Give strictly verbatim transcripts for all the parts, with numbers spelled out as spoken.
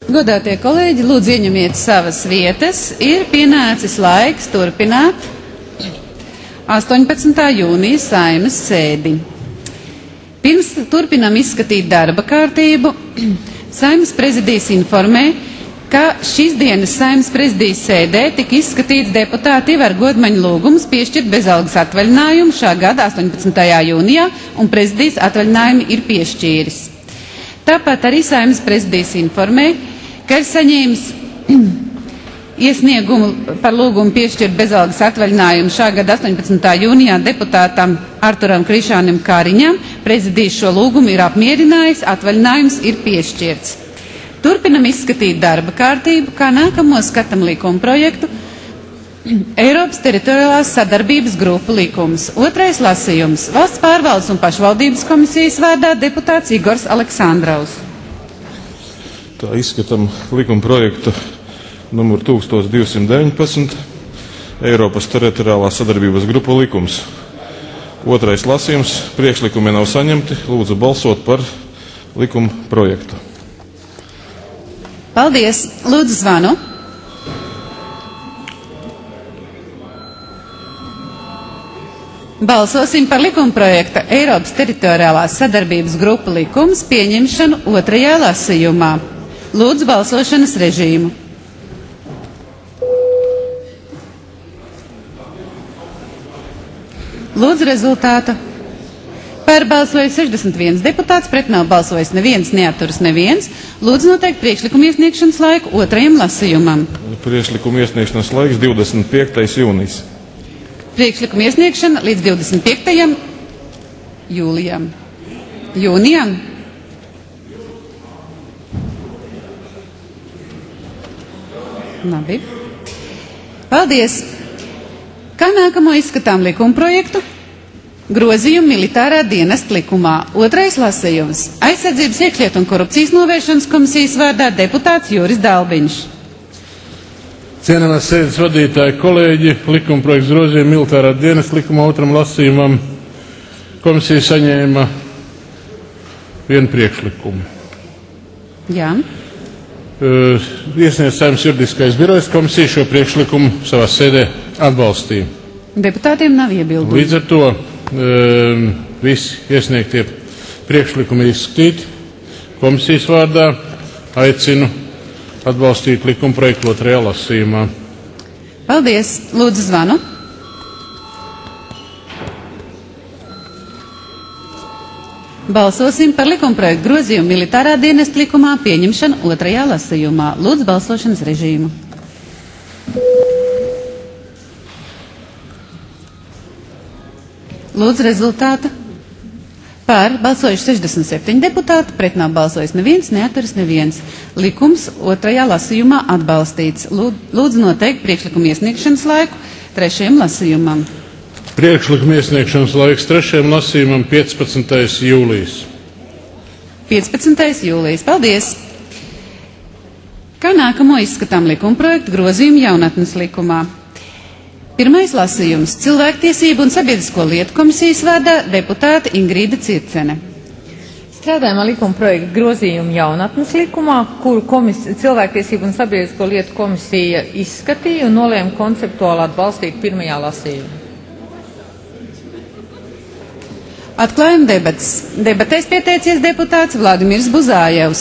Godātie kolēģi, lūdzu ieņemiet savas vietas. Ir pienācis laiks turpināt astoņpadsmitā jūnija Saeimas sēdi. Pirms turpinam izskatīt darba kārtību, Saeimas prezidijs informē, ka šīs dienas Saeimas prezidijas sēdē tika izskatīts deputāta Ivara Godmaņa lūgums piešķirt bezalgas atvaļinājumu šā gada astoņpadsmitajā jūnijā, un prezidijas atvaļinājumi ir piešķīris. Tāpat arī Saeimas prezidijs informē, ka ir saņēmis iesniegumu par lūgumu piešķirt bezalgas atvaļinājumu šā gada astoņpadsmitā jūnijā deputātam Arturam Krišānam Kāriņam. Prezidijs šo lūgumu ir apmierinājis, atvaļinājums ir piešķirts. Turpinam izskatīt darba kārtību, kā nākamo skatam likuma projektu Eiropas teritoriālās sadarbības grupu likums. Otrais lasījums. Valsts pārvaldes un pašvaldības komisijas vārdā deputāts Igors Aleksandrovs. Tā izskatām likuma projektu numur tūkstoš divsimt deviņpadsmit, Eiropas teritoriālās sadarbības grupu likums. Otrais lasījums, priekšlikumi nav saņemti, lūdzu balsot par likuma projektu. Paldies, lūdzu zvanu. Balsosim par likuma projekta Eiropas teritoriālās sadarbības grupu likums pieņemšanu otrajā lasījumā. Lūdzu balsošanas režīmu. Lūdzu rezultātu. Par balsoja sešdesmit viens deputāts, pret nav balsojis neviens, neaturas neviens. Lūdzu noteikt priekšlikumu iesniegšanas laiku otrajam lasījumam. Priekšlikumu iesniegšanas laiks divdesmit piektais jūnijas. Priekšlikuma iesniegšana līdz divdesmit piektajam jūlijam. Jūnijam. Labi. Paldies. Kā nākamo izskatām likuma projektu? Grozījumu militārā dienesta likumā. Otrais lasījums. Aizsardzības, iekšlietu un korupcijas novēršanas komisijas vārdā deputāts Juris Dalbiņš. Cienījamās sēdes vadītāji, kolēģi, likuma projekts grozījuma militārā dienesta likumā otram lasījumam. Komisija saņēma vienu priekšlikumu. Jā. Uh, iesniedz Saeimas juridiskais birojs, komisija šo priekšlikumu savā sēdē atbalstīja. Deputātiem nav iebildumi. Līdz ar to um, visi iesniegtie priekšlikumi ir izskatīti. Komisijas vārdā aicinu atbalstīt likuma projektu otrajā lasījumā. Paldies. Lūdzu zvanu. Balsosim par likuma projektu grozījumu militārā dienesta likumā pieņemšanu otrajā lasījumā. Lūdzu balsošanas režīmu. Lūdzu rezultātu. Par balsojuši sešdesmit septiņi deputāti, pret nav balsojis neviens, neaturas neviens. Likums otrajā lasījumā atbalstīts. Lūdzu noteikt priekšlikumu iesniegšanas laiku trešajam lasījumam. Priekšlikuma iesniegšanas laiks trešajam lasījumam piecpadsmitais jūlijas. piecpadsmitais jūlijas. Paldies! Kā nākamo izskatām likuma projektu grozījumu jaunatnes likumā. Pirmais lasījums. Cilvēktiesību un sabiedrisko lietu komisijas vārdā deputāte Ingrīda Circene. Strādājam ar likuma projektu grozījumu jaunatnes likumā, kuru komis, cilvēktiesību un sabiedrisko lietu komisija izskatīja un nolēma konceptuāli atbalstīt pirmajā lasījumā. Atklājam debatas. Debatēs pieteicies deputāts Vladimirs Buzājevs.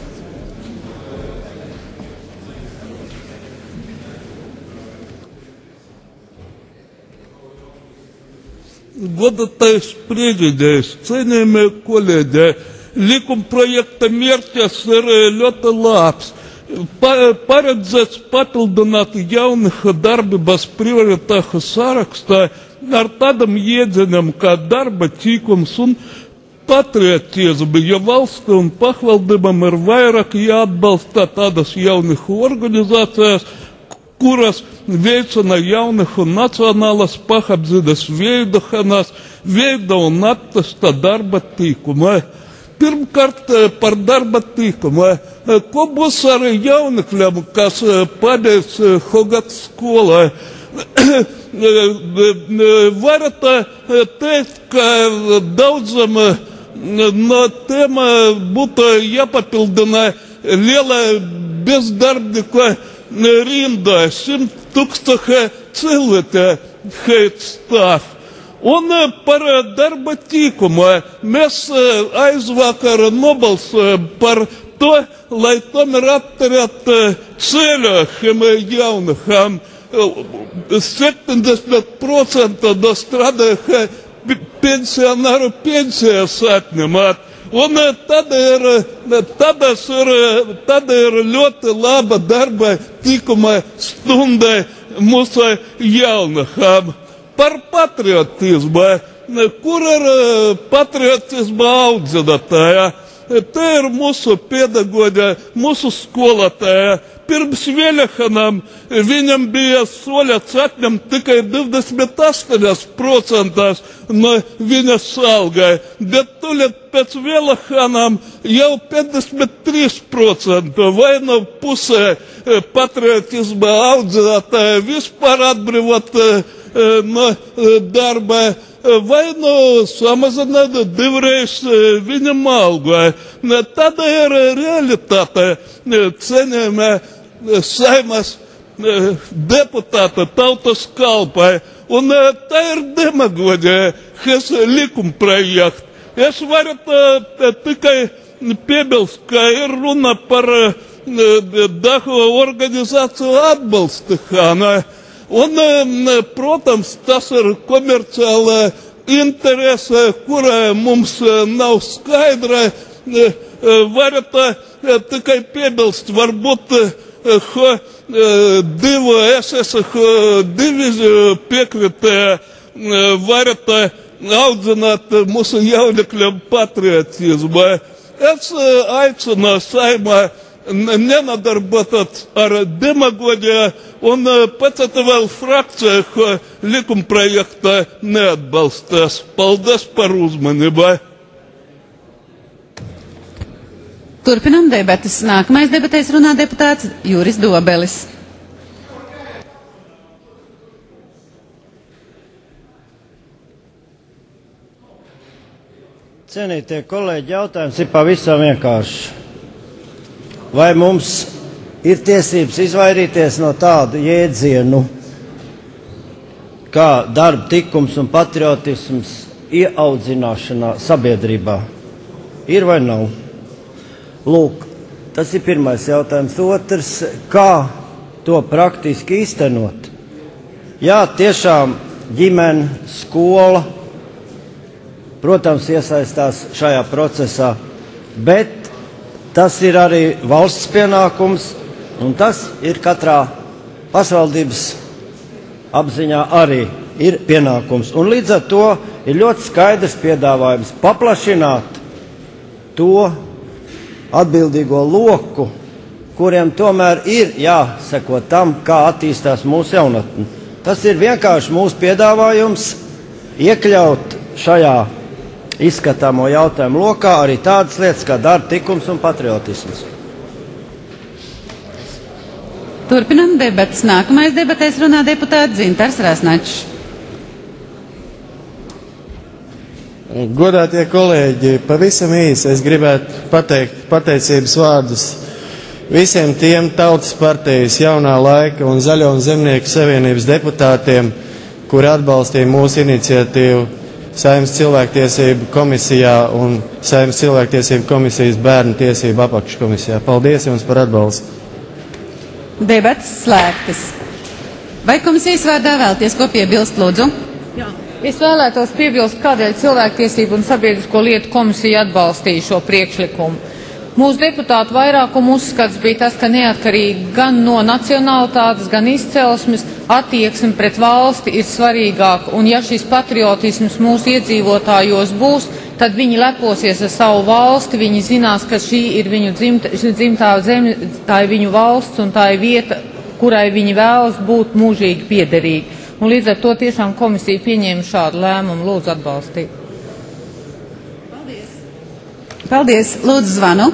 Godātais prezidents, cienījamie kolēģi, likuma projekta mērķis ir ļoti labs. Pa, paredzēts papildināt jauniešu darbības prioritāšu sarakstā ar tādam jēdzienam kā darba tīkums un patriotismu, jo valsts un pašvaldībām ir vairāk jāatbalsta tādas jauniešu organizācijas, kuras veicina jauniešu nacionālas pašapziņas veidošanās, veido un attīsta darba tīkumu. Pirmkārt, par darba tīkumu. Ko būs ar jauniekļiem, kas pabeidz Hogats skolā? Varat teikt, ka daudzam no tiem būtu jāpapildina liela bezdarbnika rindā, simt tūkstoši cilvēku stāv. Un par darba tīkumu mēs aizvakar nobalsojam par to, lai tomēr apturēt ceļu šiem jaunajiem. septiņdesmit procenti no strādājušiem pensionāru pensijas atņemt. Un tad ir, tadas ir, tad ir ļoti laba darba tīkuma stunda mūsu jaunajiem. Par patriotismu. Kur ir patriotisma audzinātāja? Te ir mūsu pedagoģa, mūsu skolotāja. Pirms vēlēšanām viņam bija solīts atņemt tikai divdesmit astoņi procenti no viņas algai, bet tūlīt pēc vēlēšanām jau piecdesmit trīs procenti, vai no pusē patriotisma audzinātāja vispār atbrīvot no darba, vai no samazināt divreiz viņam algai. Tāda ir realitāte, ceņojumā Saimas deputāta tautas kalpai, un tā ir demagoģija, kas likumprojekts. Es varu tikai piebilst, ka ir runa par dažu organizāciju atbalstīšanu, un, protams, tas ir komerciāla interese, kura mums nav skaidra. Varu tikai piebilst, varbūt H divu S S H diviziju piekritē varat audzināt mūsu jaunekļiem patriotismu. Es aicinu Saimā nenadarboties ar demagoģiju un pēc vēl frakcija likumprojekta neatbalstās. Paldies par uzmanību. Turpinam debatas. Nākamais debatēs runā deputāts Juris Dobelis. Cienītie kolēģi, jautājums ir pavisam vienkārši. Vai mums ir tiesības izvairīties no tādu jēdzienu, kā darba tikums un patriotisms ieaudzināšanā sabiedrībā? Ir vai nav? Lūk, tas ir pirmais jautājums. Otrs, kā to praktiski īstenot? Jā, tiešām ģimene, skola, protams, iesaistās šajā procesā, bet tas ir arī valsts pienākums, un tas ir katrā pašvaldības apziņā arī ir pienākums. Un līdz ar to ir ļoti skaidrs piedāvājums paplašināt to atbildīgo loku, kuriem tomēr ir jāseko tam, kā attīstās mūsu jaunatne. Tas ir vienkārši mūsu piedāvājums iekļaut šajā izskatāmo jautājumu lokā arī tādas lietas kā darba tikums un patriotisms. Turpinam debatas. Nākamais debatēs runā deputāts Dzintars Rasnačs. Godātie kolēģi, pavisam īsi es gribētu pateikt pateicības vārdus visiem tiem Tautas partijas, Jaunā laika un Zaļo un Zemnieku savienības deputātiem, kuri atbalstīja mūsu iniciatīvu Saeimas cilvēktiesību komisijā un Saeimas cilvēktiesību komisijas bērnu tiesību apakškomisijā. Paldies jums par atbalstu. Debatas slēgtas. Vai komisijas vārdā vēlties ko piebilst, lūdzu? Jā. Es vēlētos piebilst, kādēļ cilvēktiesību un sabiedrisko lietu komisija atbalstīja šo priekšlikumu. Mūsu deputātu vairākumu uzskats bija tas, ka neatkarīgi gan no nacionalitātes, gan izcelsmes attieksme pret valsti ir svarīgāka, un ja šis patriotisms mūsu iedzīvotājos būs, tad viņi leposies ar savu valsti, viņi zinās, ka šī ir viņu dzimta, dzimtā zeme, tā ir viņu valsts un tā ir vieta, kurai viņi vēlas būt mūžīgi piederīgi. Un līdz ar to tiešām komisija pieņēma šādu lēmumu. Lūdzu atbalstīt. Paldies. Paldies. Lūdzu zvanu.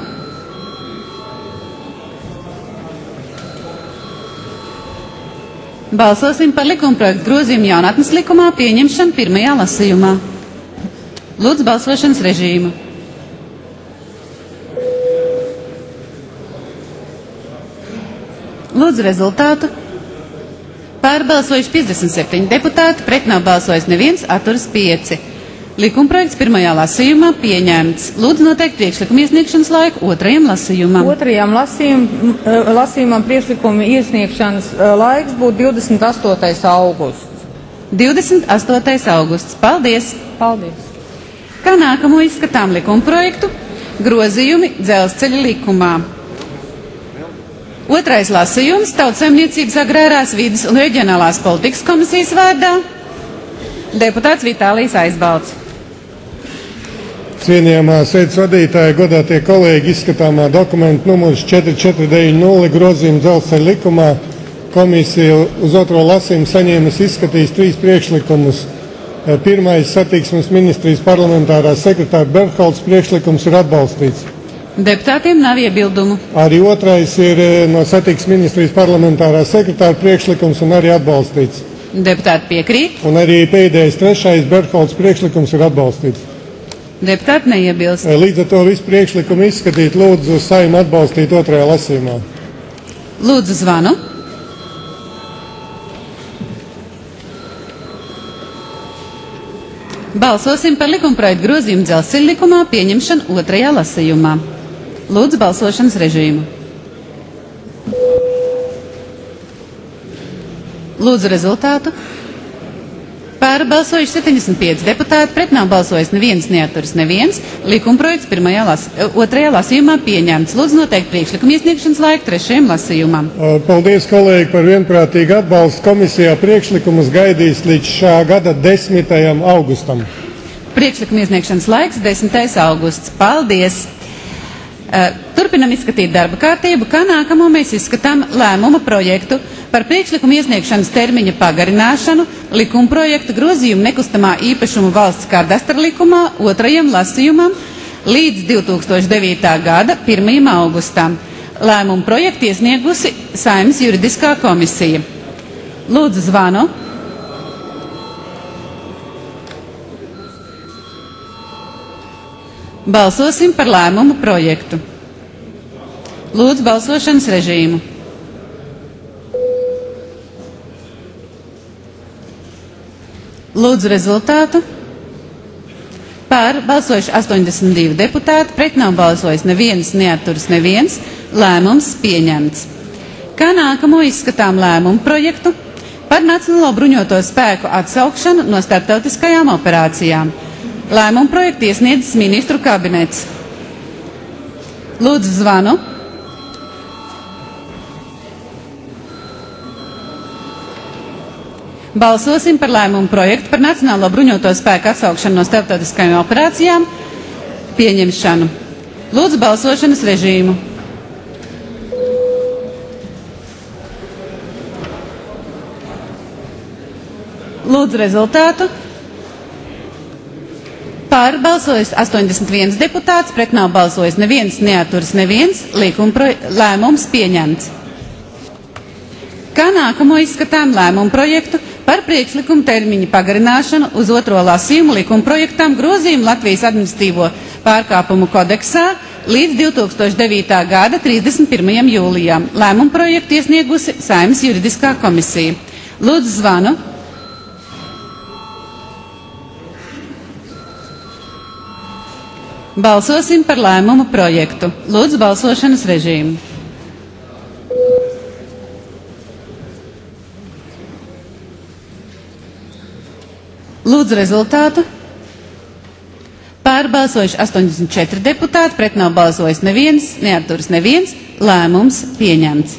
Balsosim par likumprojektu grozījumu jaunatnes likumā pieņemšanu pirmajā lasījumā. Lūdzu balsošanas režīmu. Lūdzu rezultātu. Par balsojuši piecdesmit septiņi deputāti, pret nav balsojis neviens, atturas pieci. Likumprojekts pirmajā lasījumā pieņemts. Lūdzu noteikt priekšlikumu iesniegšanas laiku otrajam lasījumam. Otrajam lasījum, lasījumam priekšlikuma iesniegšanas laiks būtu divdesmit astotais augusts. divdesmit astotais augusts. Paldies! Paldies! Kā nākamo izskatām likumprojektu grozījumi Dzelzceļa likumā. Otrais lasījums Tautsaimniecības, agrārās vides un reģionālās politikas komisijas vārdā deputāts Vitālijs Aizbalts. Cienījamā sēdes vadītāja, godātie kolēģi, izskatāmā dokumenta numurs četri četri deviņi nulle grozījuma Dzelzceļa likumā komisija uz otro lasījumu saņēmusi izskatījis trīs priekšlikumus. Pirmais satiksmes ministrijas parlamentārā sekretāra Berholts priekšlikums ir atbalstīts. Deputātiem nav iebildumu. Arī otrais ir no satiksmes ministrijas parlamentārā sekretāra priekšlikums un arī atbalstīts. Deputāti piekrīt. Un arī pēdējais trešais Berholts priekšlikums ir atbalstīts. Deputāti neiebilst. Līdz ar to visu priekšlikumu izskatīt, lūdzu Saimu atbalstīt otrajā lasījumā. Lūdzu zvanu. Balsosim par likumprojektu grozījumu Dzelzceļa likumā pieņemšanu otrajā lasījumā. Lūdzu balsošanas režīmu. Lūdzu rezultātu. Pār balsojuši septiņdesmit pieci deputāti, pret nav balsojis neviens, neaturas neviens. Likumprojekts pirmajā las, otrajā lasījumā pieņemts. Lūdzu noteikt priekšlikumu iesniegšanas laiku trešajam lasījumam. Paldies, kolēģi, par vienprātīgu atbalstu. Komisijā priekšlikumus gaidīs līdz šā gada desmitajam augustam. Priekšlikuma iesniegšanas laiks desmitais augusts. Paldies! Turpinam izskatīt darba kārtību, kā nākamo mēs izskatām lēmuma projektu par priekšlikumu iesniegšanas termiņa pagarināšanu likumprojekta grozījumu nekustamā īpašuma valsts kadastra likumā otrajam lasījumam līdz divi tūkstoši devītā gada pirmajam augustam. Lēmumu projektu iesniegusi Saeimas juridiskā komisija. Lūdzu zvanu. Balsosim par lēmumu projektu. Lūdzu balsošanas režīmu. Lūdzu rezultātu. Par balsojuši astoņdesmit divi deputāti, pret nav balsojis neviens, neaturas neviens. Lēmums pieņemts. Kā nākamo izskatām lēmumu projektu par Nacionālo bruņoto spēku atsaukšanu no starptautiskajām operācijām. Lēmumu projektu iesniedzis ministru kabinets. Lūdzu zvanu. Balsosim par lēmumu projektu par Nacionālo bruņoto spēku atsaukšanu no starptautiskajām operācijām pieņemšanu. Lūdzu balsošanas režīmu. Lūdzu rezultātu. Par balsojis astoņdesmit viens deputāts, pret nav balsojis neviens, neaturas neviens. Lēmums pieņemts. Kā nākamo izskatām lēmumu projektu par priekšlikumu termiņu pagarināšanu uz otro lasījumu likumprojektām grozījumu Latvijas administratīvo pārkāpumu kodeksā līdz divi tūkstoši devītā gada trīsdesmit pirmajam jūlijam. Lēmumu projektu iesniegusi Saeimas juridiskā komisija. Lūdzu zvanu. Balsosim par lēmumu projektu. Lūdzu balsošanas režīmu. Lūdzu rezultātu. Pār balsojuši astoņdesmit četri deputāti, pret nav balsojis neviens, neaturas neviens. Lēmums pieņemts.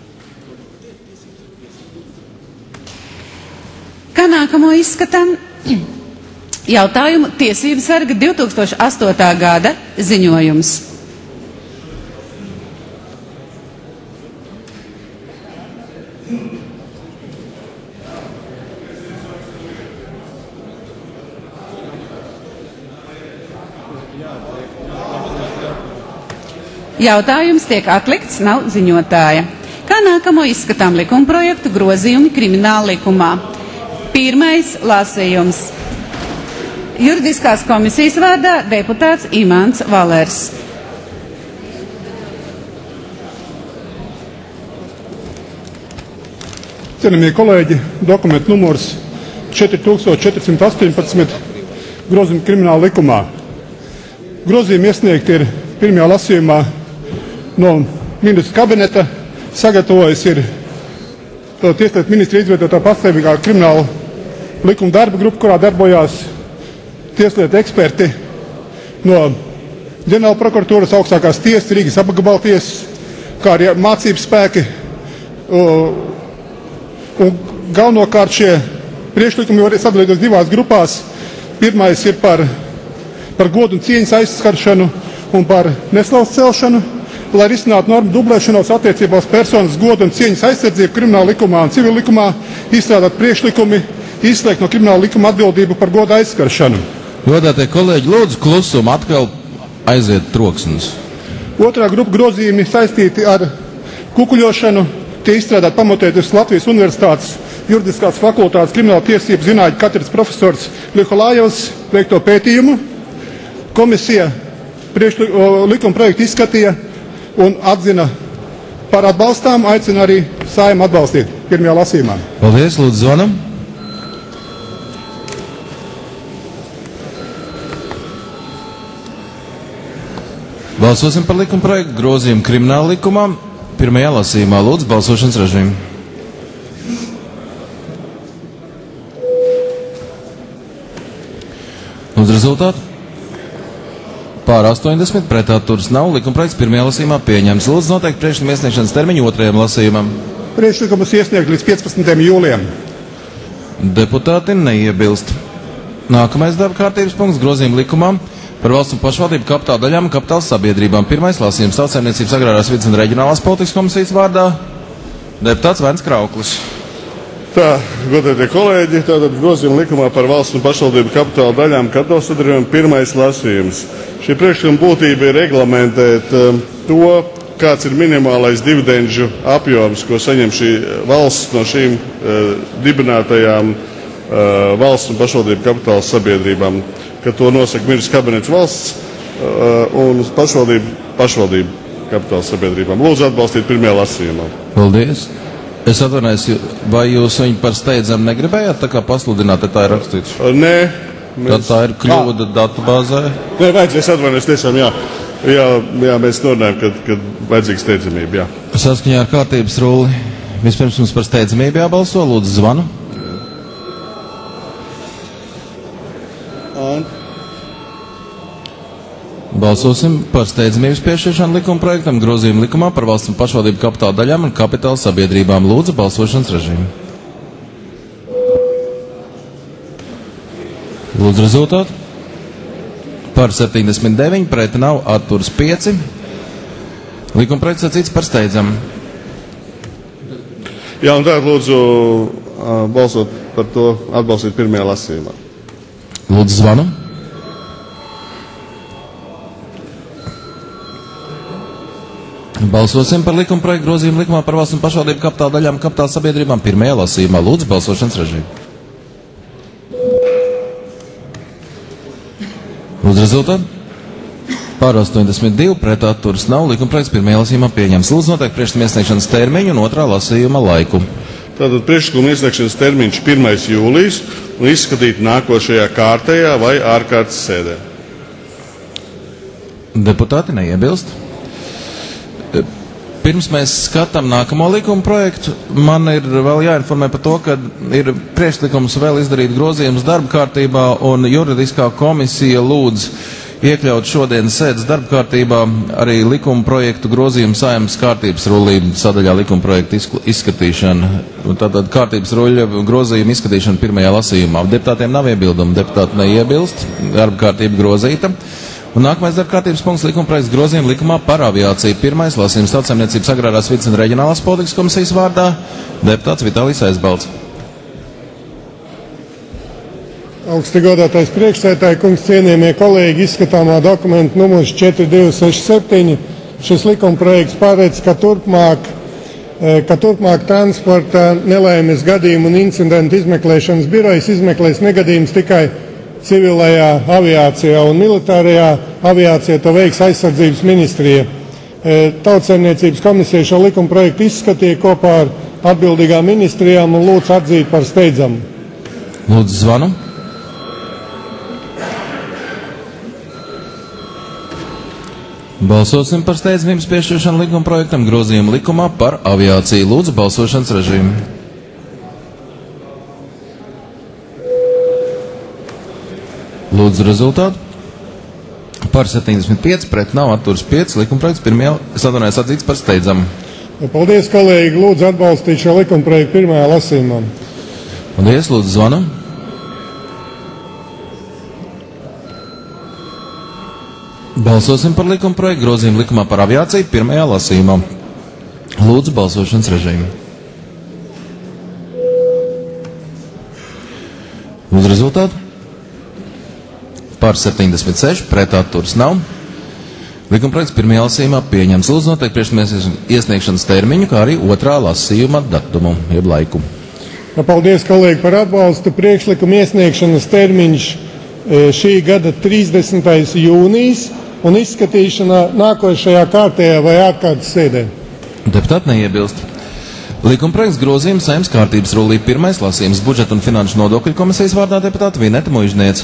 Kā nākamo izskatām jautājumu tiesību sarga divi tūkstoši astotā gada ziņojums. Jautājums tiek atlikts, nav ziņotāja. Kā nākamo izskatām likumprojektu grozījumi krimināla likumā? Pirmais lasījums. Juridiskās komisijas vārdā deputāts Imants Valers. Cienījamie kolēģi, dokumentu numurs četri tūkstoši četri simti astoņpadsmit grozījumi krimināla likumā. Grozījumi iesniegti ir pirmajā lasījumā no ministra kabineta. Sagatavojas ir Tieslietu ministra izveidotā pastāvīgā krimināla likuma darba grupa, kurā darbojās tieslietu eksperti no ģenerāla prokuratūras, augstākās tiesas, Rīgas apgabaltiesas, kā arī mācības spēki. Un galvenokārt šie priekšlikumi var sadalīties divās grupās. Pirmais ir par, par godu un cieņas aizskaršanu un par neslavas celšanu, lai risinātu normu dublēšanos attiecībā uz personas godu un cieņas aizsardzību krimināla likumā un civil likumā, izstrādāt priekšlikumi, izslēgt no krimināla likuma atbildību par godu aizskaršanu. Godātie kolēģi, lūdzu klusumu, atkal aiziet troksnis. Otrā grupa grozījumi saistīti ar kukuļošanu. Tie izstrādāt pamatojoties Latvijas Universitātes juridiskās fakultātes krimināla tiesību zinātņu katedras profesors Liholājevs veikto pētījumu. Komisija likuma projektu izskatīja un atzina par atbalstām, aicina arī Saeimu atbalstīt pirmajā lasījumā. Paldies, lūdzu zvanam. Balsosim par likuma projektu grozījumu krimināla likumā. Pirmajā lasījumā lūdzu balsošanas režīmu. Lūdzu rezultātu. Pār astoņdesmit, pret atturas nav. Likuma projekts pirmajā lasījumā pieņems. Lūdzu noteikti priekšlikuma iesniegšanas termiņu otrajam lasījumam. Priekšlikumus iesniegt līdz piecpadsmitajam jūlijam. Deputāti neiebilst. Nākamais darba kārtības punkts grozījuma likumā par valsts un pašvaldību kapitāla daļām un kapitāla sabiedrībām. Pirmais lasījums Saimniecības agrārās vides un reģionālās politikas komisijas vārdā deputāts Vērns Krauklis. Tā, godātie kolēģi, tātad grozījuma likumā par valsts un pašvaldību kapitāla daļām kapitāla sabiedrībām pirmais lasījums. Šī priekšlikuma būtība ir reglamentēt um, to, kāds ir minimālais dividendžu apjoms, ko saņem šī valsts no šīm uh, dibinātajām uh, valsts un pašvaldību kapitāla sabiedrībām, ka to nosaka ministrs kabinets valsts uh, un pašvaldību, pašvaldību kapitāla sabiedrībām. Lūdzu atbalstīt pirmajā lasījumā. Paldies. Es atvainojos, vai jūs viņu par steidzam negribējāt, tā kā pasludināt, tā ir rakstīts? Uh, nē. Mēs... Tad tā ir kļūda ah. datubāzē? Nē, vajadzēs atvainojos tiešām, jā. Jā, jā, mēs norunājam, ka, ka vajadzīga steidzamība, jā. Saskaņā ar kārtības rulli. Vispirms mums par steidzamību jābalso, lūdzu zvanu. Balsosim par steidzamības piešķiršanu likuma projektam grozījumu likumā par valsts un pašvaldību kapitāla daļām un kapitāla sabiedrībām. Lūdzu balsošanas režīmu. Lūdzu rezultātu. Par septiņdesmit deviņi, pret nav, atturas pieci. Likuma projekts sacīts par steidzamu. Jā, un tagad lūdzu uh, balsot par to, atbalstīt pirmajā lasījumā. Lūdzu zvanu. Balsosim par likuma projektu grozījumu likumā par valsts un pašvaldību kapitāla daļām un kapitāla sabiedrībām pirmajā lasījumā. Lūdzu balsošanas režīmu. Lūdzu rezultātu. Pār astoņdesmit divi, pret atturas nav. Likuma projekts pirmajā lasījumā pieņems. Lūdzu noteikti priekšlikuma iesniegšanas termiņu un otrā lasījuma laiku. Tātad priekšlikuma iesniegšanas termiņš pirmais jūlijas un izskatīt nākošajā kārtējā vai ārkārtas sēdē. Deputāti neiebilst. Pirms mēs skatām nākamo likuma projektu, man ir vēl jāinformē par to, ka ir priekšlikums vēl izdarīt grozījumus darba kārtībā, un juridiskā komisija lūdz iekļaut šodienas sēdes darba kārtībā arī likuma projektu grozījumu Saeimas kārtības rullību sadaļā likuma projektu izskatīšana. Tātad kārtības ruļļa grozījuma izskatīšana pirmajā lasījumā. Deputātiem nav iebildumu, deputāti neiebilst, darba kārtība grozīta. Un nākamais darba kārtības punkts likuma projekts grozījuma likumā par aviāciju. Pirmais lasījums Saimniecības agrārās vides un reģionālās politikas komisijas vārdā deputāts Vitālijs Aizbalds. Augsti godātais priekšsēdētāji kungs, cienījamie kolēģi, izskatāmā dokumenta numurs četri divi seši septiņi. Šis likuma projekts paredz, ka turpmāk, ka turpmāk transporta nelaimes gadījumu un incidentu izmeklēšanas birojas izmeklēs negadījumus tikai civilajā aviācijā un militārajā aviācijā to veiks aizsardzības ministrija. Tautsaimniecības komisija šo likuma projektu izskatīja kopā ar atbildīgām ministrijām un lūdzu atzīt par steidzamu. Lūdzu zvanu. Balsosim par steidzamības piešķiršanu likuma projektam grozījumu likumā par aviāciju. Lūdzu balsošanas režīmu. Lūdzu rezultātu. Par septiņdesmit pieci, pret nav, atturas pieci, likuma projekts pirmajā sadarbojas atzīts par steidzamu. Paldies, kolēģi, lūdzu atbalstīt šo likuma projektu pirmajā lasījumā. Paldies, lūdzu zvanu. Balsosim par likuma projektu grozījumu likumā par aviāciju pirmajā lasījumā. Lūdzu balsošanas režīmu. Lūdzu rezultātu. Par septiņdesmit seši, pret atturas nav. Likuma projekts pirmajā lasījumā pieņems. Lūdzu noteikt priekšlikuma iesniegšanas termiņu, kā arī otrā lasījuma datumu, jeb laiku. Paldies, kolēģi, par atbalstu. Priekšlikuma iesniegšanas termiņš šī gada trīsdesmitais jūnijas un izskatīšana nākošajā kārtējā vai ārkārtas sēdē. Deputāti neiebilst. Likuma projekts grozījums Saeimas kārtības rullī pirmais lasījums budžeta un finanšu nodokļu komisijas vārdā deputāta Vineta Muižniece.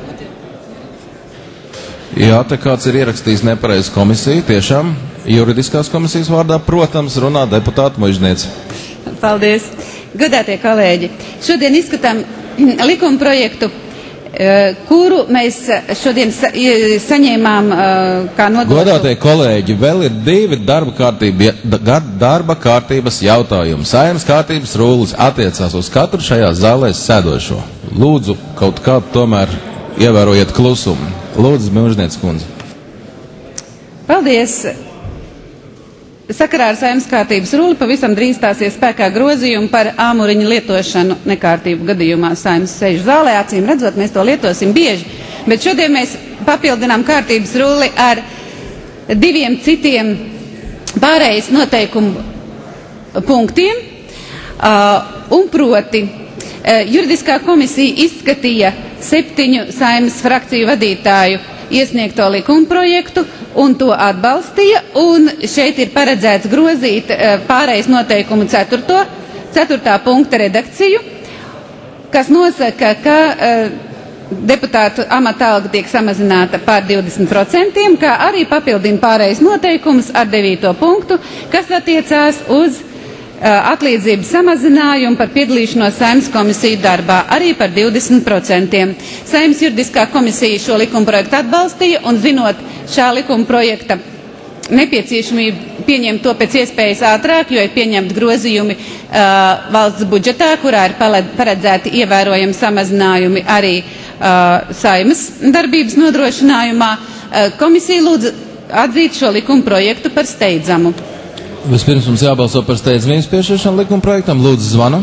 Jā, te kāds ir ierakstījis nepareizu komisiju, tiešām juridiskās komisijas vārdā, protams, runā deputāta Muižniece. Paldies. Godātie kolēģi, šodien izskatām likuma projektu, kuru mēs šodien sa saņēmām kā nodošu. Godātie kolēģi, vēl ir divi darba, kārtība, darba kārtības jautājumi. Saeimas kārtības rullis attiecās uz katru šajā zālē sēdošo. Lūdzu, kaut kā tomēr ievērojiet klusumu. Lūdzu, Muižniece kundze. Paldies. Sakarā ar Saeimas kārtības rulli pavisam drīz stāsies spēkā grozījumi par āmuriņu lietošanu nekārtību gadījumā Saeimas sēžu zālē. Acīm redzot, mēs to lietosim bieži, bet šodien mēs papildinām kārtības rulli ar diviem citiem pārējais noteikumu punktiem, uh, un proti uh, juridiskā komisija izskatīja septiņu Saeimas frakciju vadītāju iesniegto likuma projektu un to atbalstīja, un šeit ir paredzēts grozīt pārējais noteikumu ceturto, ceturtā punkta redakciju, kas nosaka, ka uh, deputātu amata alga tiek samazināta par divdesmit procentiem, kā arī papildina pārējais noteikumus ar devīto punktu, kas attiecās uz uh, atlīdzības samazinājumu par piedalīšanos Saeimas komisiju darbā, arī par divdesmit procentiem. Saeimas juridiskā komisija šo likuma projektu atbalstīja, un zinot šā likuma projekta nepieciešamību pieņemt to pēc iespējas ātrāk, jo ir pieņemti grozījumi uh, valsts budžetā, kurā ir paredzēti ievērojami samazinājumi arī uh, Saeimas darbības nodrošinājumā. Uh, komisija lūdzu atzīt šo likuma projektu par steidzamu. Vispirms mums jābalso par steidzamības piešķiršanu likuma projektam. Lūdzu zvanu.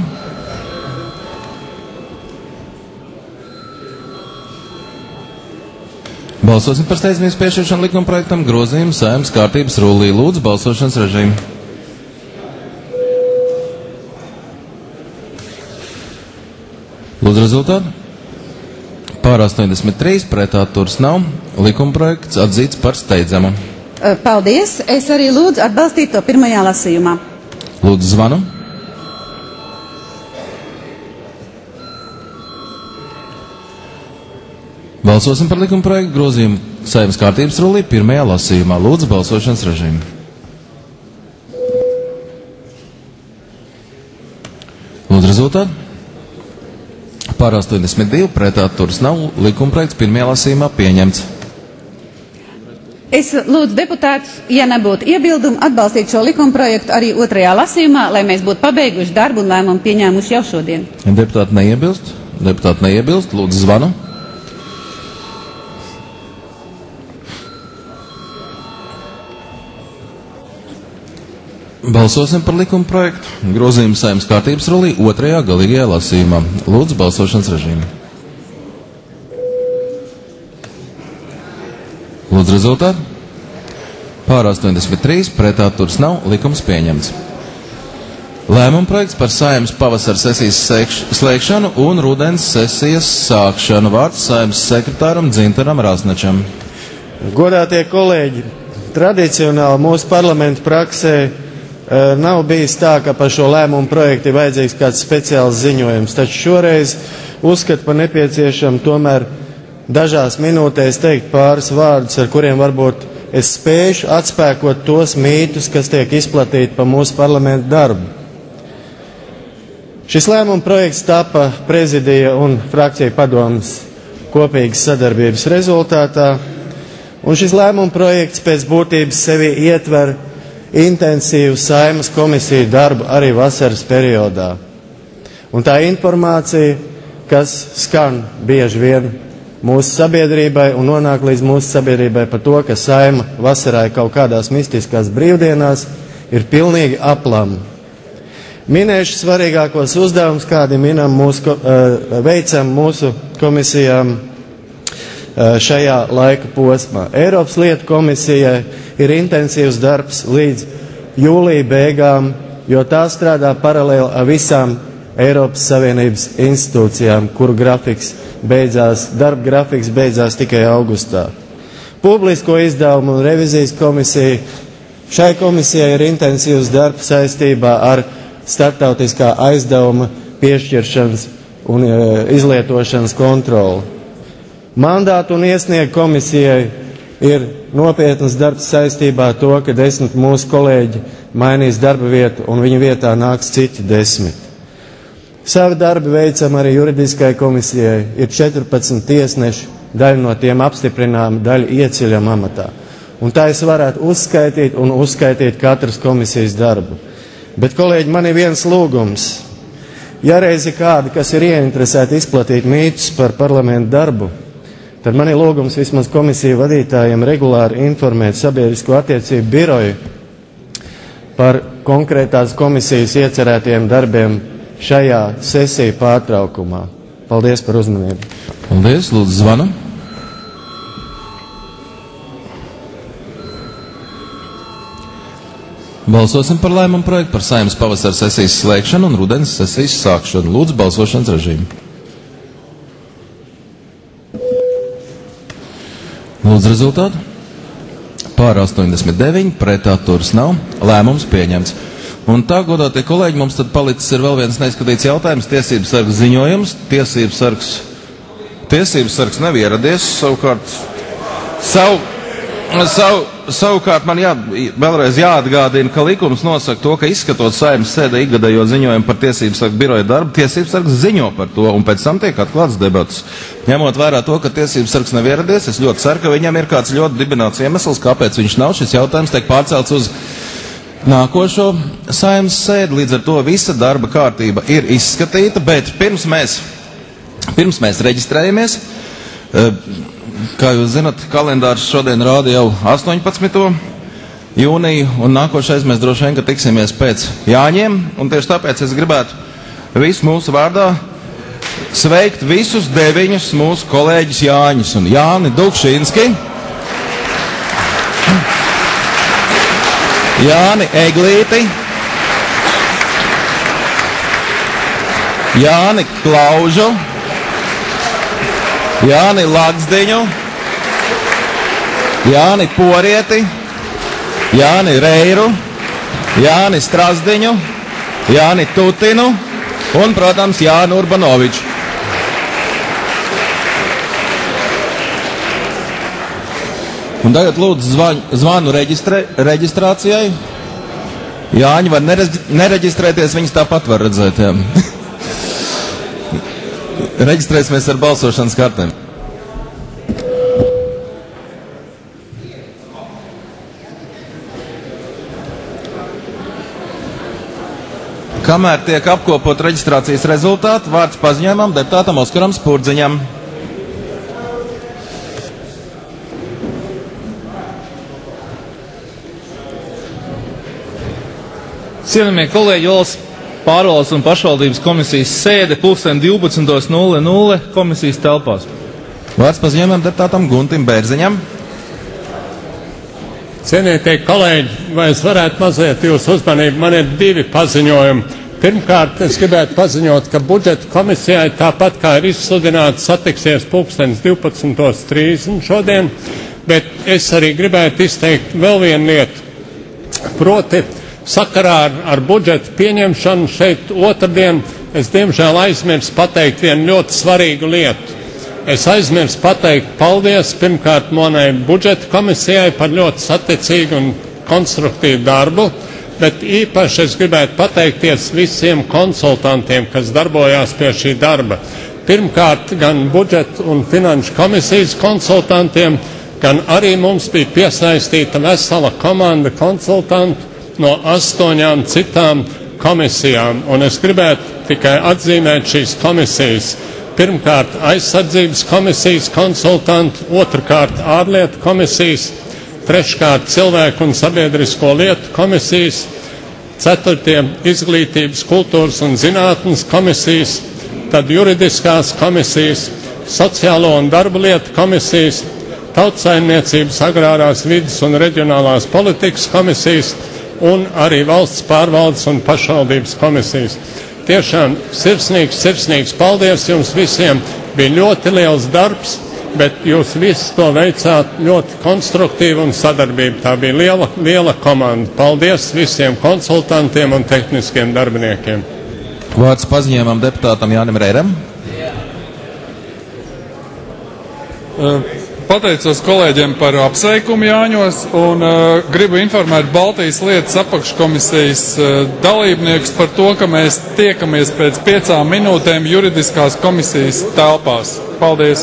Balsosim par steidzamības piešķiršanu likuma projektam grozījumu Saeimas kārtības rullī. Lūdzu balsošanas režīmu. Lūdzu rezultātu. Pār astoņdesmit trīs, pret atturas nav. Likuma projekts atzīts par steidzamu. Paldies. Es arī lūdzu atbalstīt to pirmajā lasījumā. Lūdzu zvanu. Balsosim par likuma projektu grozījumu Saeimas kārtības rullī pirmajā lasījumā. Lūdzu balsošanas režīmu. Lūdzu rezultātu. Pār astoņdesmit divi, pret atturas nav. Likuma projekts pirmajā lasījumā pieņemts. Es lūdzu deputātus, ja nebūtu iebildumu, atbalstīt šo likuma projektu arī otrajā lasījumā, lai mēs būtu pabeiguši darbu un lēmumu pieņēmuši jau šodien. Deputāti neiebilst. Deputāti neiebilst. Lūdzu zvanu. Balsosim par likuma projektu. Grozījumu Saeimas kārtības rullī otrajā galīgajā lasījumā. Lūdzu balsošanas režīmu. Lūdzu rezultātu. Pār astoņdesmit trīs, pret atturas nav. Likums pieņemts. Lēmuma projekts par Saeimas pavasara sesijas slēgšanu un rudens sesijas sākšanu. Vārds Saeimas sekretāram Dzintaram Rasnačam. Godātie kolēģi, tradicionāli mūsu parlamenta praksē nav bijis tā, ka par šo lēmumu projektu ir vajadzīgs kāds speciāls ziņojums, taču šoreiz uzskatu par nepieciešam tomēr dažās minūtēs teikt pāris vārdus, ar kuriem varbūt es spēšu atspēkot tos mītus, kas tiek izplatīti pa mūsu parlamentu darbu. Šis lēmuma projekts tapa prezidija un frakcija padomas kopīgas sadarbības rezultātā, un šis lēmuma projekts pēc būtības sevi ietver intensīvu Saeimas komisiju darbu arī vasaras periodā. Un tā informācija, kas skan bieži vien mūsu sabiedrībai un nonāk līdz mūsu sabiedrībai par to, ka Saeima vasarā ir kaut kādās mistiskās brīvdienās, ir pilnīgi aplama. Minēšu svarīgākos uzdevumus, kādi minam mūsu, veicam mūsu komisijām šajā laika posmā. Eiropas lietu komisijai ir intensīvs darbs līdz jūlija beigām, jo tā strādā paralēli ar visām Eiropas Savienības institūcijām, kuru grafiks beidzās, darba grafiks beidzās tikai augustā. Publisko izdevumu un revizijas komisija. Šai komisijai ir intensīvs darbs saistībā ar starptautiskā aizdevuma piešķiršanas un e, izlietošanas kontroli. Mandātu un iesniegu komisijai ir nopietnas darbs saistībā ar to, ka desmit mūsu kolēģi mainīs darba vietu un viņu vietā nāks citi desmit. Savu darbu veicam arī juridiskai komisijai. Ir četrpadsmit tiesneši, daļu no tiem apstiprinām, daļu ieceļam amatā. Un tā es varētu uzskaitīt un uzskaitīt katras komisijas darbu. Bet, kolēģi, man ir viens lūgums. Ja reizi kādi, kas ir ieinteresēti izplatīt mītus par parlamentu darbu, tad man ir lūgums vismaz komisiju vadītājiem regulāri informēt sabiedrisko attiecību biroju par konkrētās komisijas iecerētiem darbiem šajā sesiju pārtraukumā. Paldies par uzmanību. Paldies, lūdzu zvanu. Balsosim par lēmumu projektu par Saeimas pavasara sesijas slēgšanu un rudens sesijas sākšanu. Lūdzu, balsošanas režīmu. Lūdzu rezultātu. Pār astoņdesmit deviņi, pret atturas nav. Lēmums pieņemts. Un tā, godātie kolēģi, mums tad palicis ir vēl viens neizskatīts jautājums. Tiesības sargs ziņojums. Tiesības sargs, tiesības sargs nav ieradies. Savukārt, savu, savu, savukārt man jā, vēlreiz jāatgādina, ka likums nosaka to, ka izskatot Saeimas sēdē ikgadējo ziņojumu par tiesības sargu biroja darbu, tiesības sargs ziņo par to, un pēc tam tiek atklāts debats. Ņemot vērā to, ka tiesības sargs nav ieradies, es ļoti ceru, ka viņam ir kāds ļoti dibināts iemesls, kāpēc viņš nav. Šis jautājums tiek pārcelts uz nākošo Saeimas sēdi, līdz ar to visa darba kārtība ir izskatīta, bet pirms mēs, pirms mēs reģistrējamies, kā jūs zinat, kalendārs šodien rāda jau astoņpadsmito jūniju, un nākošais mēs droši vien, ka tiksimies pēc Jāņiem, un tieši tāpēc es gribētu visu mūsu vārdā sveikt visus deviņus mūsu kolēģus Jāņus un Jāni Dukšinski, Jāni Eglīti, Jāni Klaužu, Jāni Lagsdiņu, Jāni Porieti, Jāni Reiru, Jāni Strasdiņu, Jāni Tutinu un, protams, Jāni Urbanoviču. Un tagad lūdzu zvan, zvanu reģistrē, reģistrācijai. Jāņi var nereģistrēties, viņas tāpat var redzēt. Jā. Reģistrēsimies ar balsošanas kartēm. Kamēr tiek apkopot reģistrācijas rezultāti, vārds paziņojumam deputātam Oskaram Spurdziņam. Cienījamie kolēģi, valsts pārvaldes un pašvaldības komisijas sēde pulksten divpadsmit nulle nulle komisijas telpās. Vārds paziņojumam deputātam Guntim Bērziņam. Cienītie kolēģi, vai es varētu mazliet jūsu uzmanību? Man ir divi paziņojumi. Pirmkārt, es gribētu paziņot, ka budžeta komisijai tāpat kā ir izsludināts satiksies pulkstens divpadsmit trīsdesmit šodien, bet es arī gribētu izteikt vēl vienu lietu. Proti, sakarā ar, ar budžeta pieņemšanu šeit otrdien es diemžēl aizmirsu pateikt vienu ļoti svarīgu lietu. Es aizmirsu pateikt paldies pirmkārt manai budžeta komisijai par ļoti saticīgu un konstruktīvu darbu, bet īpaši es gribētu pateikties visiem konsultantiem, kas darbojās pie šī darba. Pirmkārt, gan budžeta un finanšu komisijas konsultantiem, gan arī mums bija piesaistīta vesela komanda konsultantu no astoņām citām komisijām. Un es gribētu tikai atzīmēt šīs komisijas. Pirmkārt, aizsardzības komisijas konsultantu, otrkārt, ārlietu komisijas, treškārt, cilvēku un sabiedrisko lietu komisijas, ceturtie, izglītības, kultūras un zinātnes komisijas, tad juridiskās komisijas, sociālo un darba lietu komisijas, tautsaimniecības, agrārās vides un reģionālās politikas komisijas un arī valsts pārvaldes un pašvaldības komisijas. Tiešām sirsnīgs, sirsnīgs paldies jums visiem. Bija ļoti liels darbs, bet jūs visi to veicāt ļoti konstruktīvi un sadarbību. Tā bija liela, liela komanda. Paldies visiem konsultantiem un tehniskiem darbiniekiem. Vārds paziņojumam deputātam Jānim Reiram. Pateicos kolēģiem par apsveikumu Jāņos un uh, gribu informēt Baltijas lietas apakškomisijas uh, dalībniekus par to, ka mēs tiekamies pēc piecām minūtēm juridiskās komisijas telpās. Paldies!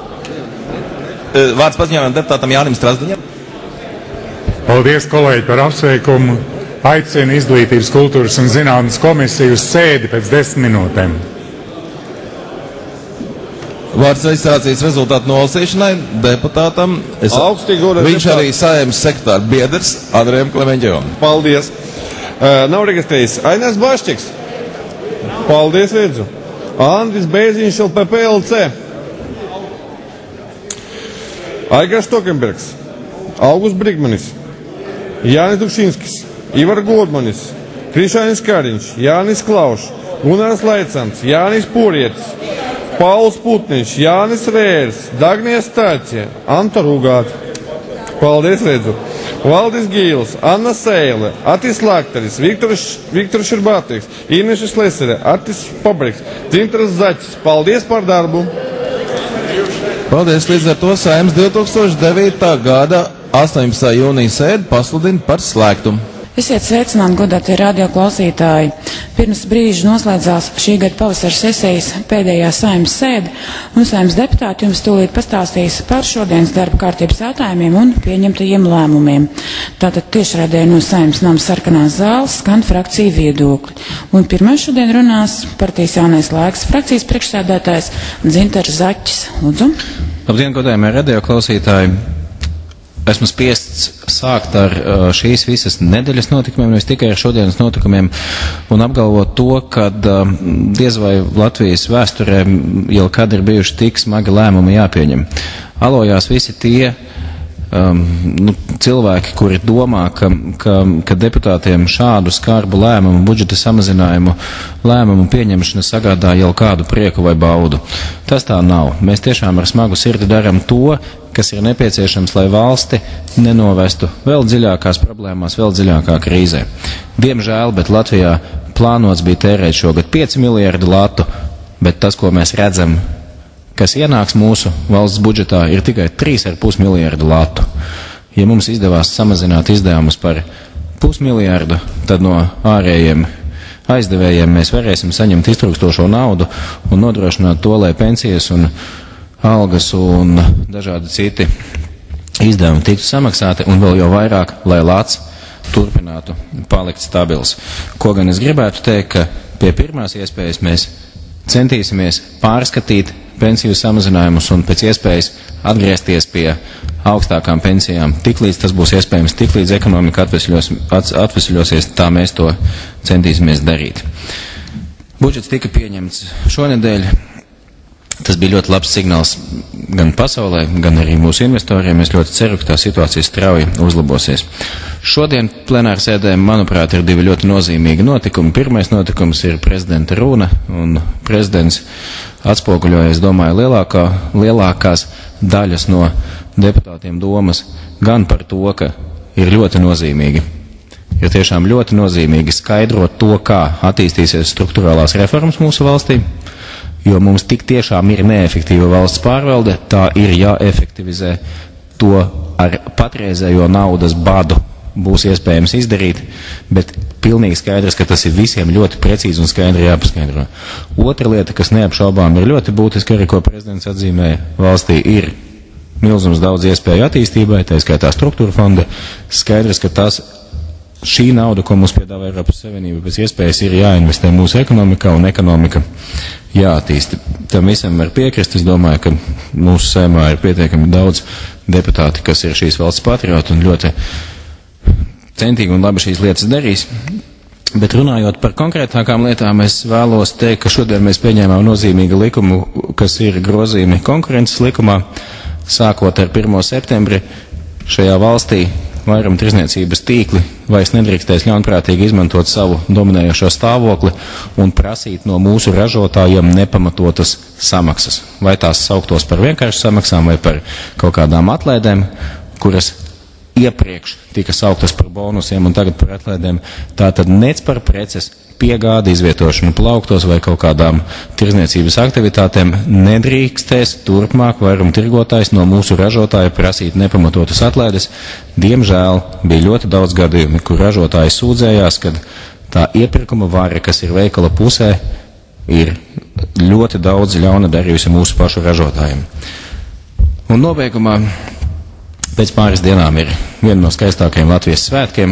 Vārds paziņojumam deputātam Jānim Strasdiņam. Paldies, kolēģi, par apsveikumu. Aicinu izglītības, kultūras un zinātnes komisiju uz sēdi pēc desmit minūtēm. Vārds reģistrācijas rezultātu nolasīšanai deputātam. Es, viņš deputāti. arī Saeimas sekretāra biedrs Andrejam Klemeņģevam. Paldies. Uh, nav reģistrējis Ainēs Bašķiks. Paldies, redzu. Andris Bēziņš L P P L C. Aigars Tokenbergs. Augusts Brigmanis. Jānis Dukšinskis. Ivar Godmanis. Krišānis Kariņš. Jānis Klaušs. Gunārs Laicams. Jānis Pūrietis. Pauls Putniņš, Jānis Rērs, Dagnies Tāķe, Anta Rugāta. Paldies, redzu. Valdis Gīls, Anna Seile, Atis Lakteris, Viktors, Viktors Širbātīgs, Ineša Slesere, Atis Pabriks, Dzintars Zaķis. Paldies par darbu. Paldies, līdz ar to Saeimas divi tūkstoši devītā gada astoņpadsmitā jūnija sēdi pasludina par slēgtu. Esiet sveicināti, godātie radioklausītāji. Pirms brīža noslēdzās šī gada pavasara sesijas pēdējā Saeimas sēde, un Saeimas deputāti jums tūlīt pastāstīs par šodienas darba kārtības jautājumiem un pieņemtajiem lēmumiem. Tātad tiešraidē no Saeimas nama sarkanās zāles skan frakciju viedokļi. Un pirmais šodien runās partijas jaunais laiks frakcijas priekšsēdētājs Dzintars Zaķis. Lūdzu. Labdien, godājumie radioklausītāji. Esmu spiests sākt ar šīs visas nedēļas notikumiem, nevis tikai ar šodienas notikumiem, un apgalvot to, ka diez vai Latvijas vēsturē jau kad ir bijuši tik smagi lēmumi jāpieņem. Alojās visi tie um, nu, cilvēki, kuri domā, ka, ka, ka deputātiem šādu skarbu lēmumu, budžeta samazinājumu lēmumu pieņemšana sagādā jau kādu prieku vai baudu. Tas tā nav. Mēs tiešām ar smagu sirdi darām to, kas ir nepieciešams, lai valsti nenovestu vēl dziļākās problēmās, vēl dziļākā krīzē. Diemžēl, bet Latvijā plānots bija tērēt šogad pieci miljardi latu, bet tas, ko mēs redzam, kas ienāks mūsu valsts budžetā, ir tikai trīs ar pus miljardu latu. Ja mums izdevās samazināt izdevumus par pusmiljardu, tad no ārējiem aizdevējiem mēs varēsim saņemt iztrūkstošo naudu un nodrošināt to, lai pensijas un algas un dažādi citi izdevumi tiktu samaksāti, un vēl jau vairāk, lai lats turpinātu palikt stabils. Ko gan es gribētu teikt, ka pie pirmās iespējas mēs centīsimies pārskatīt pensiju samazinājumus un pēc iespējas atgriezties pie augstākām pensijām. Tiklīdz tas būs iespējams, tiklīdz ekonomika atvesļos, atvesļosies, tā mēs to centīsimies darīt. Budžets tika pieņemts šonedēļ. Tas bija ļoti labs signāls gan pasaulē, gan arī mūsu investoriem. Es ļoti ceru, ka tā situācija strauji uzlabosies. Šodien plenāra sēdē, manuprāt, ir divi ļoti nozīmīgi notikumi. Pirmais notikums ir prezidenta runa, un prezidents atspoguļoja, es domāju, lielākā, lielākās daļas no deputātiem domas gan par to, ka ir ļoti nozīmīgi ir tiešām ļoti nozīmīgi skaidrot to, kā attīstīsies struktūrālās reformas mūsu valstī, jo mums tik tiešām ir neefektīva valsts pārvalde, tā ir jāefektivizē, to ar patreizējo naudas badu būs iespējams izdarīt, bet pilnīgi skaidrs, ka tas ir visiem ļoti precīzi un skaidri jāpaskaidro. Otra lieta, kas neapšaubām ir ļoti būtiska, arī ko prezidents atzīmēja, valstī ir milzums daudz iespēju attīstībai, tā skaitā struktūra fonda. Skaidrs, ka tas, šī nauda, ko mums piedāvā Eiropas Savienība, pēc iespējas ir jāinvestē mūsu ekonomikā un ekonomika jāattīsta. Tam visam var piekrist. Es domāju, ka mūsu saimā ir pietiekami daudz deputāti, kas ir šīs valsts patrioti un ļoti centīgi un labi šīs lietas darīs. Bet runājot par konkrētākām lietām, es vēlos teikt, ka šodien mēs pieņēmām nozīmīgu likumu, kas ir grozījumi konkurences likumā, sākot ar pirmo septembri šajā valstī vairumtirdzniecības tīkli vairs nedrīkstēs ļaunprātīgi izmantot savu dominējošo stāvokli un prasīt no mūsu ražotājiem nepamatotas samaksas. Vai tās sauktos par vienkāršu samaksām vai par kaut kādām atlaidēm, kuras iepriekš tika sauktas par bonusiem un tagad par atlaidēm. Tātad nec par preces piegādi, izvietošanu plauktos vai kaut kādām tirdzniecības aktivitātēm nedrīkstēs turpmāk vairumtirgotājs no mūsu ražotāja prasīt nepamatotas atlaides. Diemžēl bija ļoti daudz gadījumi, kur ražotāji sūdzējās, kad tā iepirkuma vara, kas ir veikala pusē, ir ļoti daudz ļauna darījusi mūsu pašu ražotājiem. Un nobeigumā pēc pāris dienām ir viena no skaistākajiem Latvijas svētkiem.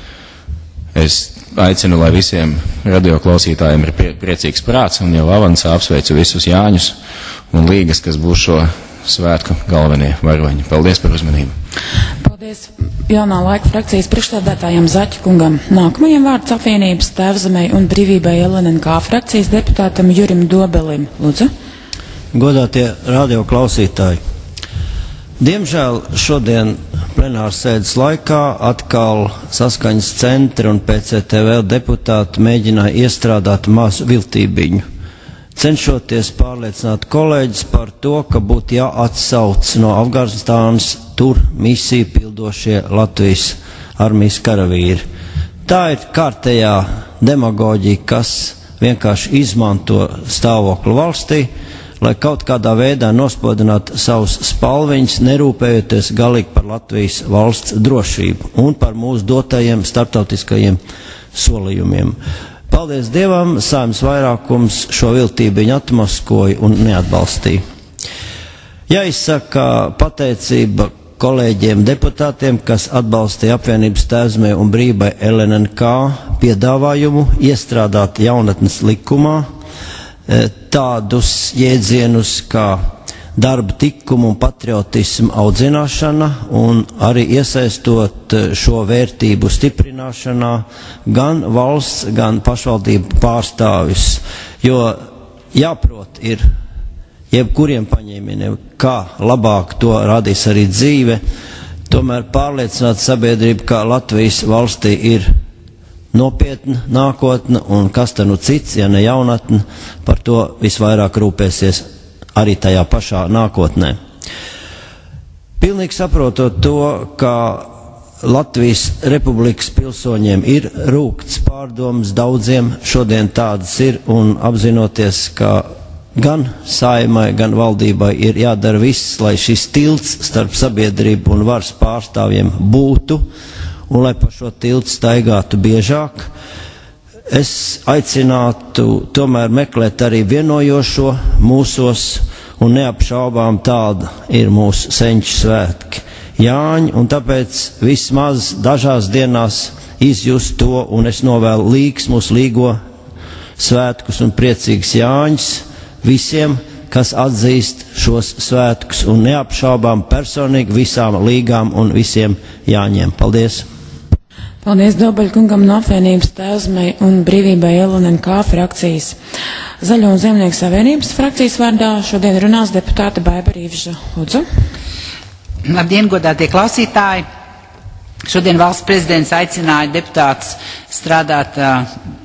Es aicinu, lai visiem radioklausītājiem ir prie, priecīgs prāts, un jau avansā apsveicu visus Jāņus un Līgas, kas būs šo svētku galvenie varoņi. Paldies par uzmanību. Paldies Jaunā laika frakcijas priekšstādātājam Zaķa kungam. Nākamajam vārds apvienības Tēvzemei un brīvībai L N N K frakcijas deputātam Jurim Dobelim. Lūdzu. Godātie radioklausītāji. Diemžēl šodien plenāras sēdes laikā atkal Saskaņas centra un P C T V deputāti mēģināja iestrādāt mazu viltībiņu, cenšoties pārliecināt kolēģis par to, ka būtu jāatsauc no Afganistānas tur misiju pildošie Latvijas armijas karavīri. Tā ir kārtējā demagoģija, kas vienkārši izmanto stāvokli valstī, lai kaut kādā veidā nospodinātu savus spalviņus, nerūpējoties galīgi par Latvijas valsts drošību un par mūsu dotajiem starptautiskajiem solījumiem. Paldies Dievam, Saeimas vairākums šo viltībiņu atmaskoja un neatbalstīja. Jāizsaka pateicība kolēģiem deputātiem, kas atbalstīja apvienības Tēvzemei un brīvībai L N N K piedāvājumu iestrādāt jaunatnes likumā tādus jēdzienus kā darba tikumu un patriotismu audzināšana un arī iesaistot šo vērtību stiprināšanā gan valsts, gan pašvaldību pārstāvis, jo jāprot ir jebkuriem paņēmieniem, kā labāk to radīs arī dzīve, tomēr pārliecināt sabiedrību, ka Latvijas valstī ir nopietna nākotne un kas tad nu cits, ja ne jaunatne, par to visvairāk rūpēsies arī tajā pašā nākotnē. Pilnīgi saprotot to, ka Latvijas Republikas pilsoņiem ir rūgts pārdomas, daudziem šodien tādas ir, un apzinoties, ka gan Saeimai, gan valdībai ir jādara viss, lai šis tilts starp sabiedrību un varas pārstāvjiem būtu, un lai pa šo tiltu staigātu biežāk, es aicinātu tomēr meklēt arī vienojošo mūsos, un neapšaubām tāda ir mūsu senču svētki Jāņi, un tāpēc vismaz dažās dienās izjust to, un es novēlu līgs mūsu līgo svētkus un priecīgs Jāņus visiem, kas atzīst šos svētkus, un neapšaubām personīgi visām līgām un visiem Jāņiem. Paldies! Paldies Dobeļkungam no apvienības Tēvzemei un brīvībai L N N K frakcijas. Zaļo un Zemnieku savienības frakcijas vārdā šodien runās deputāte Baiba Rīvža. Lūdzu. Labdien, godātie klausītāji! Šodien valsts prezidents aicināja deputātus strādāt uh,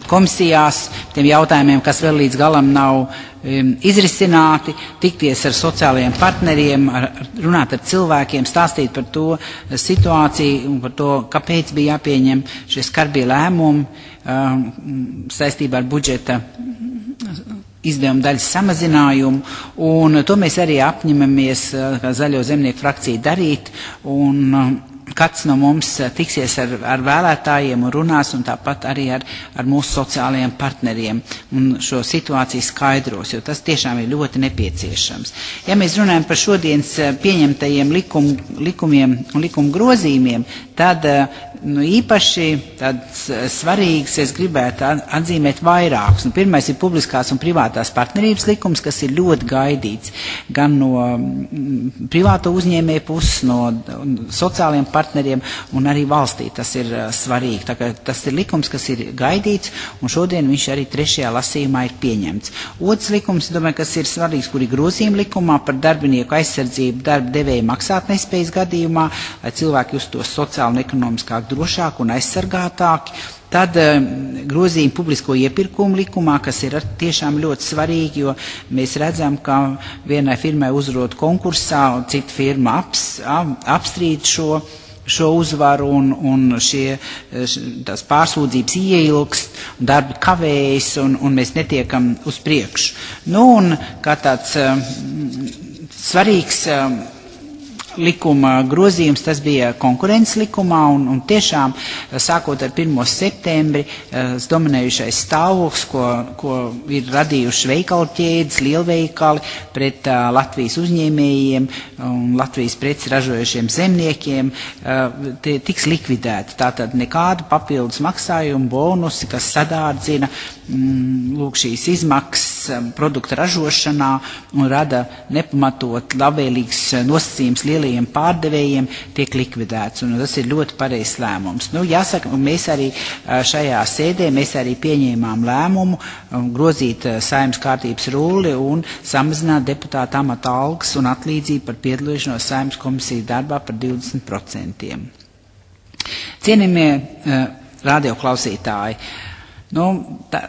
komisijās, tiem jautājumiem, kas vēl līdz galam nav um, izrisināti, tikties ar sociālajiem partneriem, ar, runāt ar cilvēkiem, stāstīt par to situāciju un par to, kāpēc bija jāpieņem šie skarbie lēmumi um, saistībā ar budžeta izdevuma daļas samazinājumu, un to mēs arī apņemamies, kā Zaļo zemnieku frakcija, darīt, un kāds no mums tiksies ar, ar vēlētājiem un runās, un tāpat arī ar, ar mūsu sociālajiem partneriem un šo situāciju skaidros, jo tas tiešām ir ļoti nepieciešams. Ja mēs runājam par šodienas pieņemtajiem likum, likumiem un likumu grozījumiem, tad nu, īpaši tāds svarīgs es gribētu atzīmēt vairākus. Nu, pirmais ir publiskās un privātās partnerības likums, kas ir ļoti gaidīts gan no mm, privāto uzņēmēju puses, no sociālajiem partneriem un arī valstī. Tas ir uh, svarīgi. Tā kā tas ir likums, kas ir gaidīts, un šodien viņš arī trešajā lasījumā ir pieņemts. Otrs likums, domāju, kas ir svarīgs, kur ir grozījuma likumā par darbinieku aizsardzību darba devēja maksātnespējas gadījumā, lai cilvēki justos sociāli un ekonomiskāk drošāk un aizsargātāki. Tad uh, grozījumi publisko iepirkumu likumā, kas ir tiešām ļoti svarīgi, jo mēs redzam, ka vienai firmai uzvarot konkursā, un cita firma aps, ap, apstrīd šo, šo uzvaru, un, un šie, tās pārsūdzības ieilgst, darbi kavējas, un, un mēs netiekam uz priekšu. Nu, un kā tāds uh, svarīgs uh, likuma grozījums, tas bija konkurences likumā, un, un tiešām sākot ar pirmo septembri dominējušais stāvoklis, ko, ko ir radījuši veikalu ķēdes, lielveikali pret uh, Latvijas uzņēmējiem un Latvijas preces ražojušiem zemniekiem, uh, tie tiks likvidēti. Tātad nekādu papildus maksājumu, bonusi, kas sadārdzina mm, lūk, šīs izmaksas produkta ražošanā un rada nepamatot labvēlīgs nosacījums lielajiem pārdevējiem, tiek likvidēts, un tas ir ļoti pareizs lēmums. Nu, jāsaka, mēs arī šajā sēdē, mēs arī pieņēmām lēmumu grozīt Saeimas kārtības rulli un samazināt deputāta amata algas un atlīdzību par piedalīšanos Saeimas komisijas darbā par divdesmit procentiem. Cienījamie uh, radioklausītāji, nu, tā,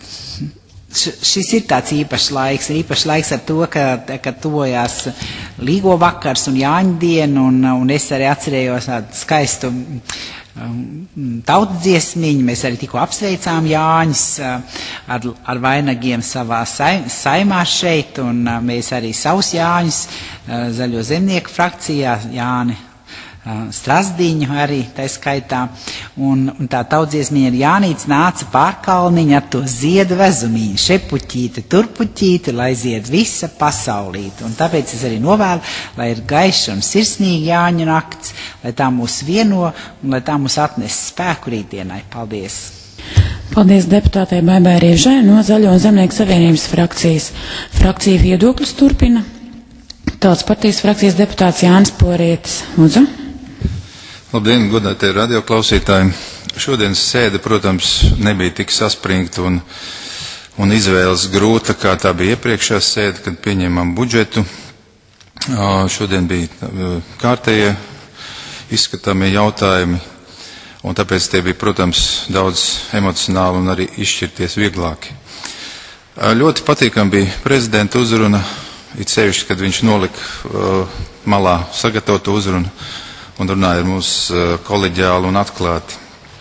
šis ir tāds īpašs laiks, īpašs laiks ar to, ka, ka tuvojās Līgo vakars un Jāņu dienu, un, un es arī atcerējos tādu skaistu um, tautas dziesmiņu. Mēs arī tikko apsveicām Jāņus uh, ar, ar vainagiem savā saim, saimā šeit, un uh, mēs arī savus Jāņus uh, Zaļo zemnieku frakcijā, Jāni Strasdiņu arī, tā skaitā, un, un tā tautsdziesmiņa ir Jānīts nāca pārkalniņa ar to ziedu vezumiņu, šepuķīti, turpuķīti, lai zied visa pasaulīte. Un tāpēc es arī novēlu, lai ir gaiša un sirsnīgi Jāņu nakts, lai tā mūs vieno un lai tā mūs atnes spēku rītdienai. Paldies! Paldies deputātei Baibai Riežai no Zaļo un Zemnieku savienības frakcijas. Frakcija viedokļus turpina Tautas partijas frakcijas deputāts Jānis Porietis. Lūdzu. Labdien, godātie radioklausītāji. Šodienas sēde, protams, nebija tik saspringta un, un izvēles grūta, kā tā bija iepriekšējā sēde, kad pieņēmām budžetu. Šodien bija kārtējie izskatāmie jautājumi, un tāpēc tie bija, protams, daudz emocionāli un arī izšķirties vieglāki. Ļoti patīkami bija prezidenta uzruna, it sevišķi, kad viņš nolika malā sagatavotu uzrunu un runāja ar mums koleģiāli un atklāti.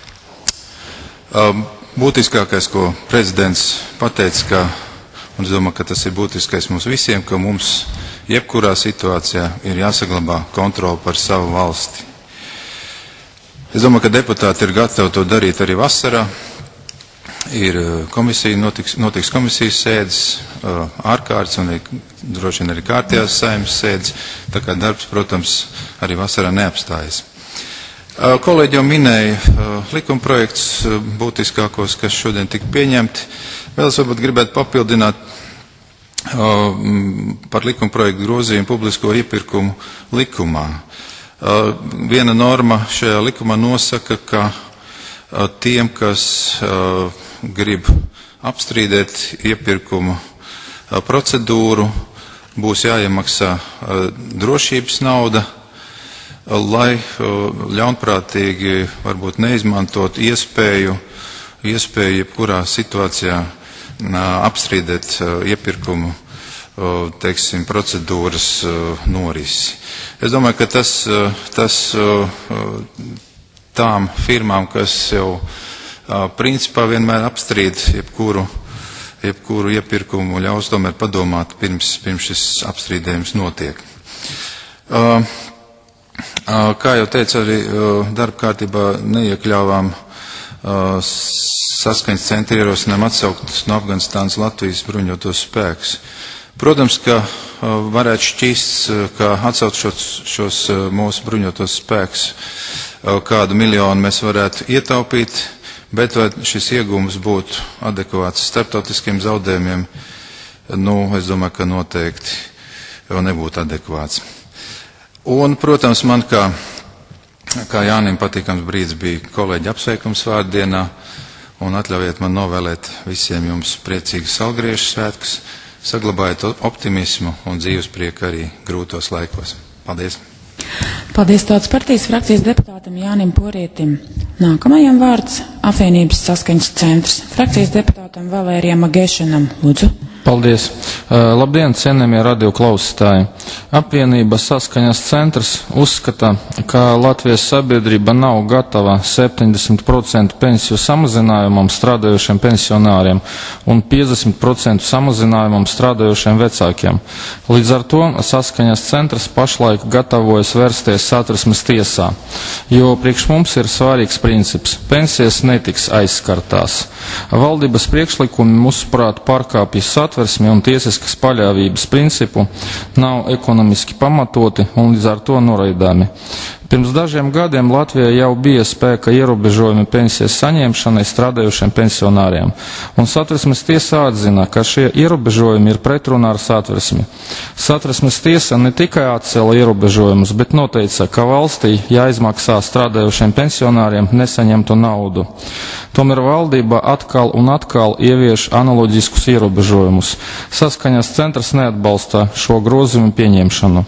Būtiskākais, ko prezidents pateica, ka, un es domāju, ka tas ir būtiskais mums visiem, ka mums jebkurā situācijā ir jāsaglabā kontroli par savu valsti. Es domāju, ka deputāti ir gatavi to darīt arī vasarā. Ir komisija, notiks, notiks komisijas sēdes, ārkārtas un arī, droši vien arī kārtējās Saeimas sēdes, tā kā darbs, protams, arī vasarā neapstājas. Kolēģi jau minēja likumprojekts būtiskākos, kas šodien tika pieņemti. Vēl es varbūt gribētu papildināt par likumprojektu grozījumu publisko iepirkumu likumā. Viena norma šajā likumā nosaka, ka tiem, kas grib apstrīdēt iepirkuma procedūru, būs jāiemaksā drošības nauda, lai ļaunprātīgi varbūt neizmantot iespēju iespēju jebkurā situācijā apstrīdēt iepirkumu, teiksim, procedūras norisi. Es domāju, ka tas, tas tām firmām, kas jau principā vienmēr apstrīd jebkuru, jebkuru iepirkumu, ļaus tomēr padomāt pirms, pirms šis apstrīdējums notiek. Kā jau teicu, arī darba kārtībā neiekļāvām saskaņas centra ierosinājumu atsaukt no Afganistānas Latvijas bruņotos spēkus. Protams, ka varētu šķist, ka atsaukt šos, šos mūsu bruņotos spēkus kādu miljonu mēs varētu ietaupīt, bet vai šis iegūms būtu adekvāts starptautiskiem zaudējumiem, nu, es domāju, ka noteikti jau nebūtu adekvāts. Un, protams, man kā, kā Jānim patīkams brīdis bija kolēģi apsveikums vārdienā, un atļaujiet man novēlēt visiem jums priecīgas Salgriežu svētkus, saglabājiet optimismu un dzīves prieku arī grūtos laikos. Paldies! Paldies Tautas partijas frakcijas deputātam Jānim Porietim. Nākamajam vārds apvienības saskaņas centrs. Frakcijas deputātam Valērijam Magēšanam. Lūdzu. Paldies. Uh, labdien, cienījamie radio klausītāji. Apvienības saskaņas centrs uzskata, ka Latvijas sabiedrība nav gatava septiņdesmit procentu pensiju samazinājumam strādājošiem pensionāriem un piecdesmit procentu samazinājumam strādājošiem vecākiem. Līdz ar to saskaņas centrs pašlaik gatavojas vērsties Satversmes tiesā, jo priekš mums ir svarīgs princips – pensijas netiks aizskartās. Valdības priekšlikumi mūsuprāt pārkāpja satversmi un tiesiskas paļāvības principu, nav ekonomiski pamatoti un līdz ar to noraidāmi. Pirms dažiem gadiem Latvijā jau bija spēka ierobežojumi pensijas saņemšanai strādājošiem pensionāriem, un Satversmes tiesa atzina, ka šie ierobežojumi ir pretrunā ar satversmi. Satversmes tiesa ne tikai atcēla ierobežojumus, bet noteica, ka valstī jāizmaksā strādājošiem pensionāriem nesaņemtu naudu. Tomēr valdība atkal un atkal ievieš analoģiskus ierobežojumus. Saskaņas centrs neatbalsta šo grozījumu pieņemšanu.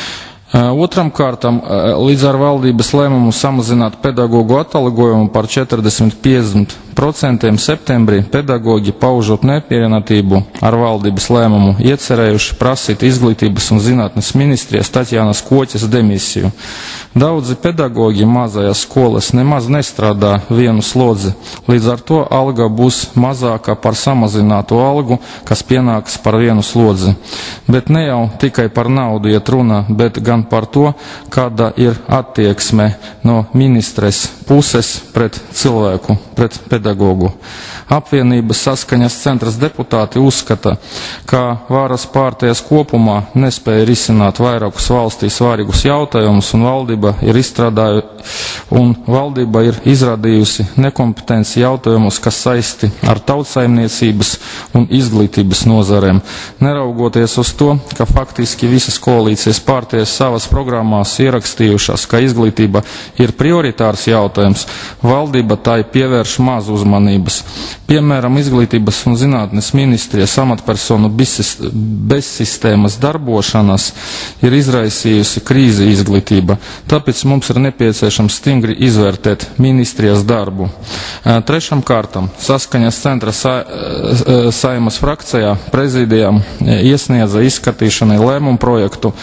Otram kārtam, līdz ar valdības lēmumu samazināt pedagogu atalgojumu par četrdesmit līdz piecdesmit procentiem septembrī, pedagoģi paužot neapmierinātību ar valdības lēmumu iecerējuši prasīt izglītības un zinātnes ministrijas Tatjanas Koķes demisiju. Daudzi pedagoģi mazajās skolas nemaz nestrādā vienu slodzi, līdz ar to alga būs mazāka par samazinātu algu, kas pienāks par vienu slodzi. Bet ne jau tikai par naudu iet runa, bet gan par to, kāda ir attieksme no ministres puses pret cilvēku, pret pedagogu. Apvienības saskaņas centras deputāti uzskata, ka varas pārties kopumā nespēja risināt vairākus valstī svarīgus jautājumus, un valdība ir izstrādājusi un valdība ir izrādījusi nekompetenci jautājumus, kas saisti ar tautsaimniecības un izglītības nozarēm. Neraugoties uz to, ka faktiski visas koalīcijas partijas savas programmās ierakstījušas, ka izglītība ir prioritārs jautājums, valdība tai pievērš maz uzmanības. Piemēram, izglītības un zinātnes ministrijas amatpersonu bezsistēmas darbošanas ir izraisījusi krīzi izglītība. Tāpēc mums ir nepieciešams stingri izvērtēt ministrijas darbu. Trešam kārtam saskaņas centra sa, Saeimas frakcijā prezidijām iesniedza izskatīšanai lēmumu projektu,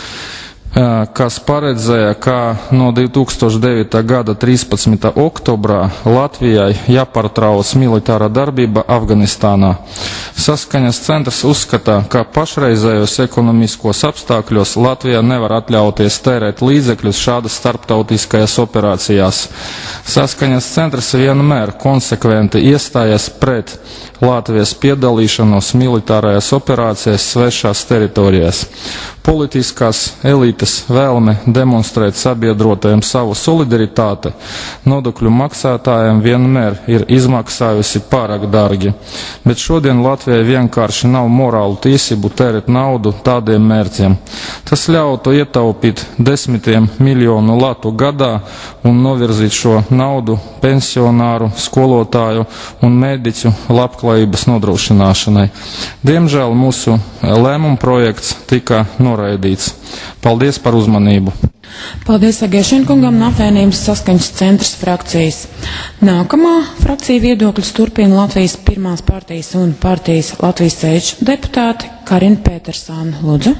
kas paredzēja, ka no divi tūkstoši devītā gada trīspadsmitā oktobrā Latvijai jāpārtrauc militārā darbība Afganistānā. Saskaņas centrs uzskata, ka pašreizējos ekonomiskos apstākļos Latvijā nevar atļauties tērēt līdzekļus šādas starptautiskajās operācijās. Saskaņas centrs vienmēr konsekventi iestājas pret Latvijas piedalīšanos militārajās operācijās svešās teritorijās. Politiskās elites vēlme demonstrēt sabiedrotajiem savu solidaritāti nodokļu maksātājiem vienmēr ir izmaksājusi pārāk dārgi, bet šodien Latvijai vienkārši nav morālu tiesību tērēt naudu tādiem mērķiem. Tas ļautu ietaupīt desmitiem miljonu latu gadā un novirzīt šo naudu pensionāru, skolotāju un mediķu labklājības nodrošināšanai. Diemžēl mūsu lēmuma projekts tika noraidīts. Paldies par uzmanību. Paldies Agēšana kungam no Apvienības saskaņas centrs frakcijas. Nākamā frakcija viedokļus turpina Latvijas pirmās partijas un partijas Latvijas ceļš deputāti Karina Petersāna. Lūdzu.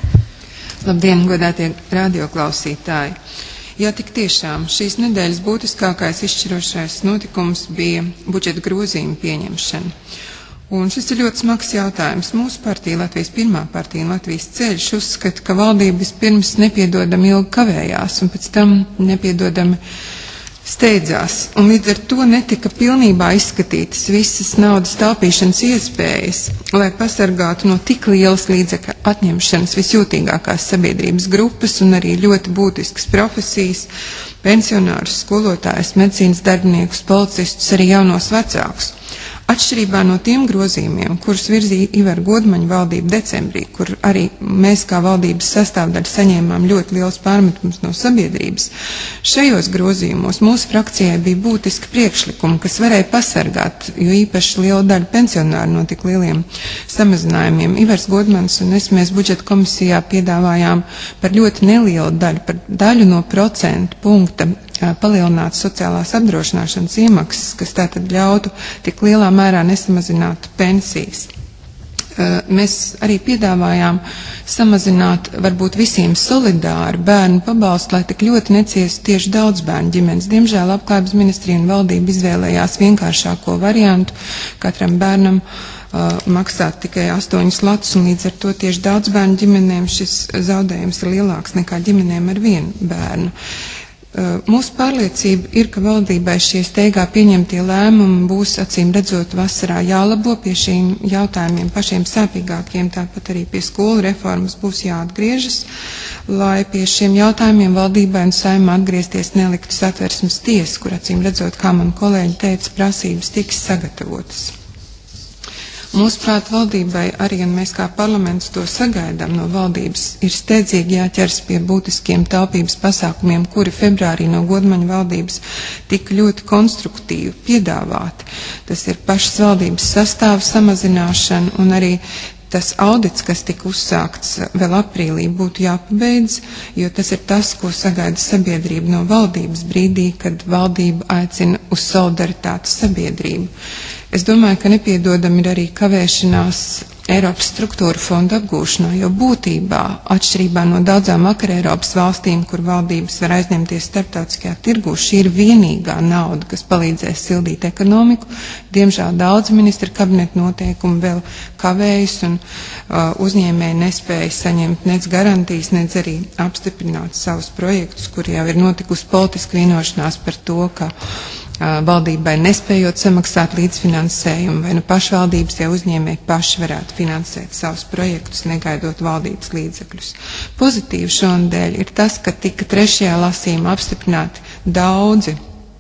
Labdien, godātie radioklausītāji! Jā, tik tiešām šīs nedēļas būtiskākais izšķirošais notikums bija budžeta grozījuma pieņemšana. Un šis ir ļoti smags jautājums. Mūsu partija, Latvijas pirmā partija un Latvijas ceļš, uzskata, ka valdība vispirms nepiedodami ilgi kavējās un pēc tam nepiedodami steidzās. Un līdz ar to netika pilnībā izskatītas visas naudas taupīšanas iespējas, lai pasargātu no tik lielas līdzekļu atņemšanas visjūtīgākās sabiedrības grupas un arī ļoti būtiskas profesijas, pensionārus, skolotājus, medicīnas darbiniekus, policistus, arī jaunos vecākus. Atšķirībā no tiem grozījumiem, kurus virzīja Ivara Godmaņa valdība decembrī, kur arī mēs kā valdības sastāvdaļa saņēmām ļoti liels pārmetums no sabiedrības, šajos grozījumos mūsu frakcijai bija būtiski priekšlikumi, kas varēja pasargāt, jo īpaši liela daļa pensionāru no tik lieliem samazinājumiem. Ivars Godmanis un es mēs budžeta komisijā piedāvājām par ļoti nelielu daļu, par daļu no procentu punkta palielināt sociālās apdrošināšanas iemaksas, kas tātad ļautu tik lielā mērā nesamazināt pensijas. Mēs arī piedāvājām samazināt varbūt visiem solidāru bērnu pabalstu, lai tik ļoti neciestu tieši daudz bērnu ģimenes. Diemžēl Labklājības ministrija un valdība izvēlējās vienkāršāko variantu, katram bērnam uh, maksāt tikai astoņus latus, un līdz ar to tieši daudz bērnu ģimenēm šis zaudējums ir lielāks nekā ģimenēm ar vienu bērnu. Mūsu pārliecība ir, ka valdībai šie steigā pieņemtie lēmumi būs acīm redzot vasarā jālabo, pie šiem jautājumiem pašiem sāpīgākiem, tāpat arī pie skolu reformas būs jāatgriežas, lai pie šiem jautājumiem valdībai un saimā atgriezties neliktu Satversmes tiesa, kur acīm redzot, kā man kolēģi teica, prasības tiks sagatavotas. Mūsuprāt, valdībai arī, un mēs kā parlaments to sagaidām no valdības, ir steidzīgi jāķers pie būtiskiem taupības pasākumiem, kuri februārī no Godmaņa valdības tika ļoti konstruktīvi piedāvāti. Tas ir pašas valdības sastāvu samazināšana un arī tas audits, kas tika uzsākts vēl aprīlī, būtu jāpabeidz, jo tas ir tas, ko sagaida sabiedrība no valdības brīdī, kad valdība aicina uz solidaritāti sabiedrību. Es domāju, ka nepiedodami ir arī kavēšanās Eiropas struktūra fonda apgūšanā, jo būtībā, atšķirībā no daudzām vakar Eiropas valstīm, kur valdības var aizņemties starptautiskajā tirgū, šī ir vienīgā nauda, kas palīdzēs sildīt ekonomiku. Diemžēl daudz ministra kabineta noteikumu vēl kavējas un uh, uzņēmēji nespēja saņemt nec garantijas, nec arī apstiprināt savus projektus, kur jau ir notikusi politiska vienošanās par to, ka valdībai nespējot samaksāt līdzfinansējumu, vai nu pašvaldības, ja uzņēmēji paši varētu finansēt savus projektus, negaidot valdības līdzekļus. Pozitīvi šonadēļ ir tas, ka tika trešajā lasījumā apstiprināti daudzi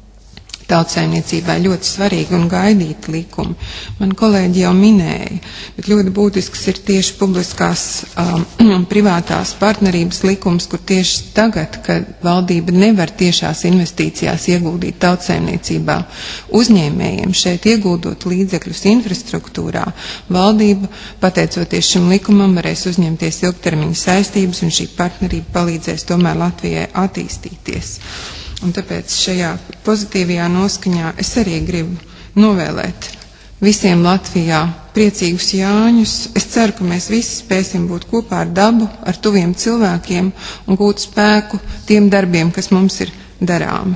tautsaimniecībai ļoti svarīgi un gaidīti likumi. Man kolēģi jau minēja, bet ļoti būtisks ir tieši publiskās um, privātās partnerības likums, kur tieši tagad, kad valdība nevar tiešās investīcijās ieguldīt tautsaimniecībā uzņēmējiem, šeit ieguldot līdzekļus infrastruktūrā, valdība, pateicoties šim likumam, varēs uzņemties ilgtermiņa saistības, un šī partnerība palīdzēs tomēr Latvijai attīstīties. Un tāpēc šajā pozitīvajā noskaņā es arī gribu novēlēt visiem Latvijā priecīgus Jāņus. Es ceru, ka mēs visi spēsim būt kopā ar dabu, ar tuviem cilvēkiem un gūt spēku tiem darbiem, kas mums ir darāmi.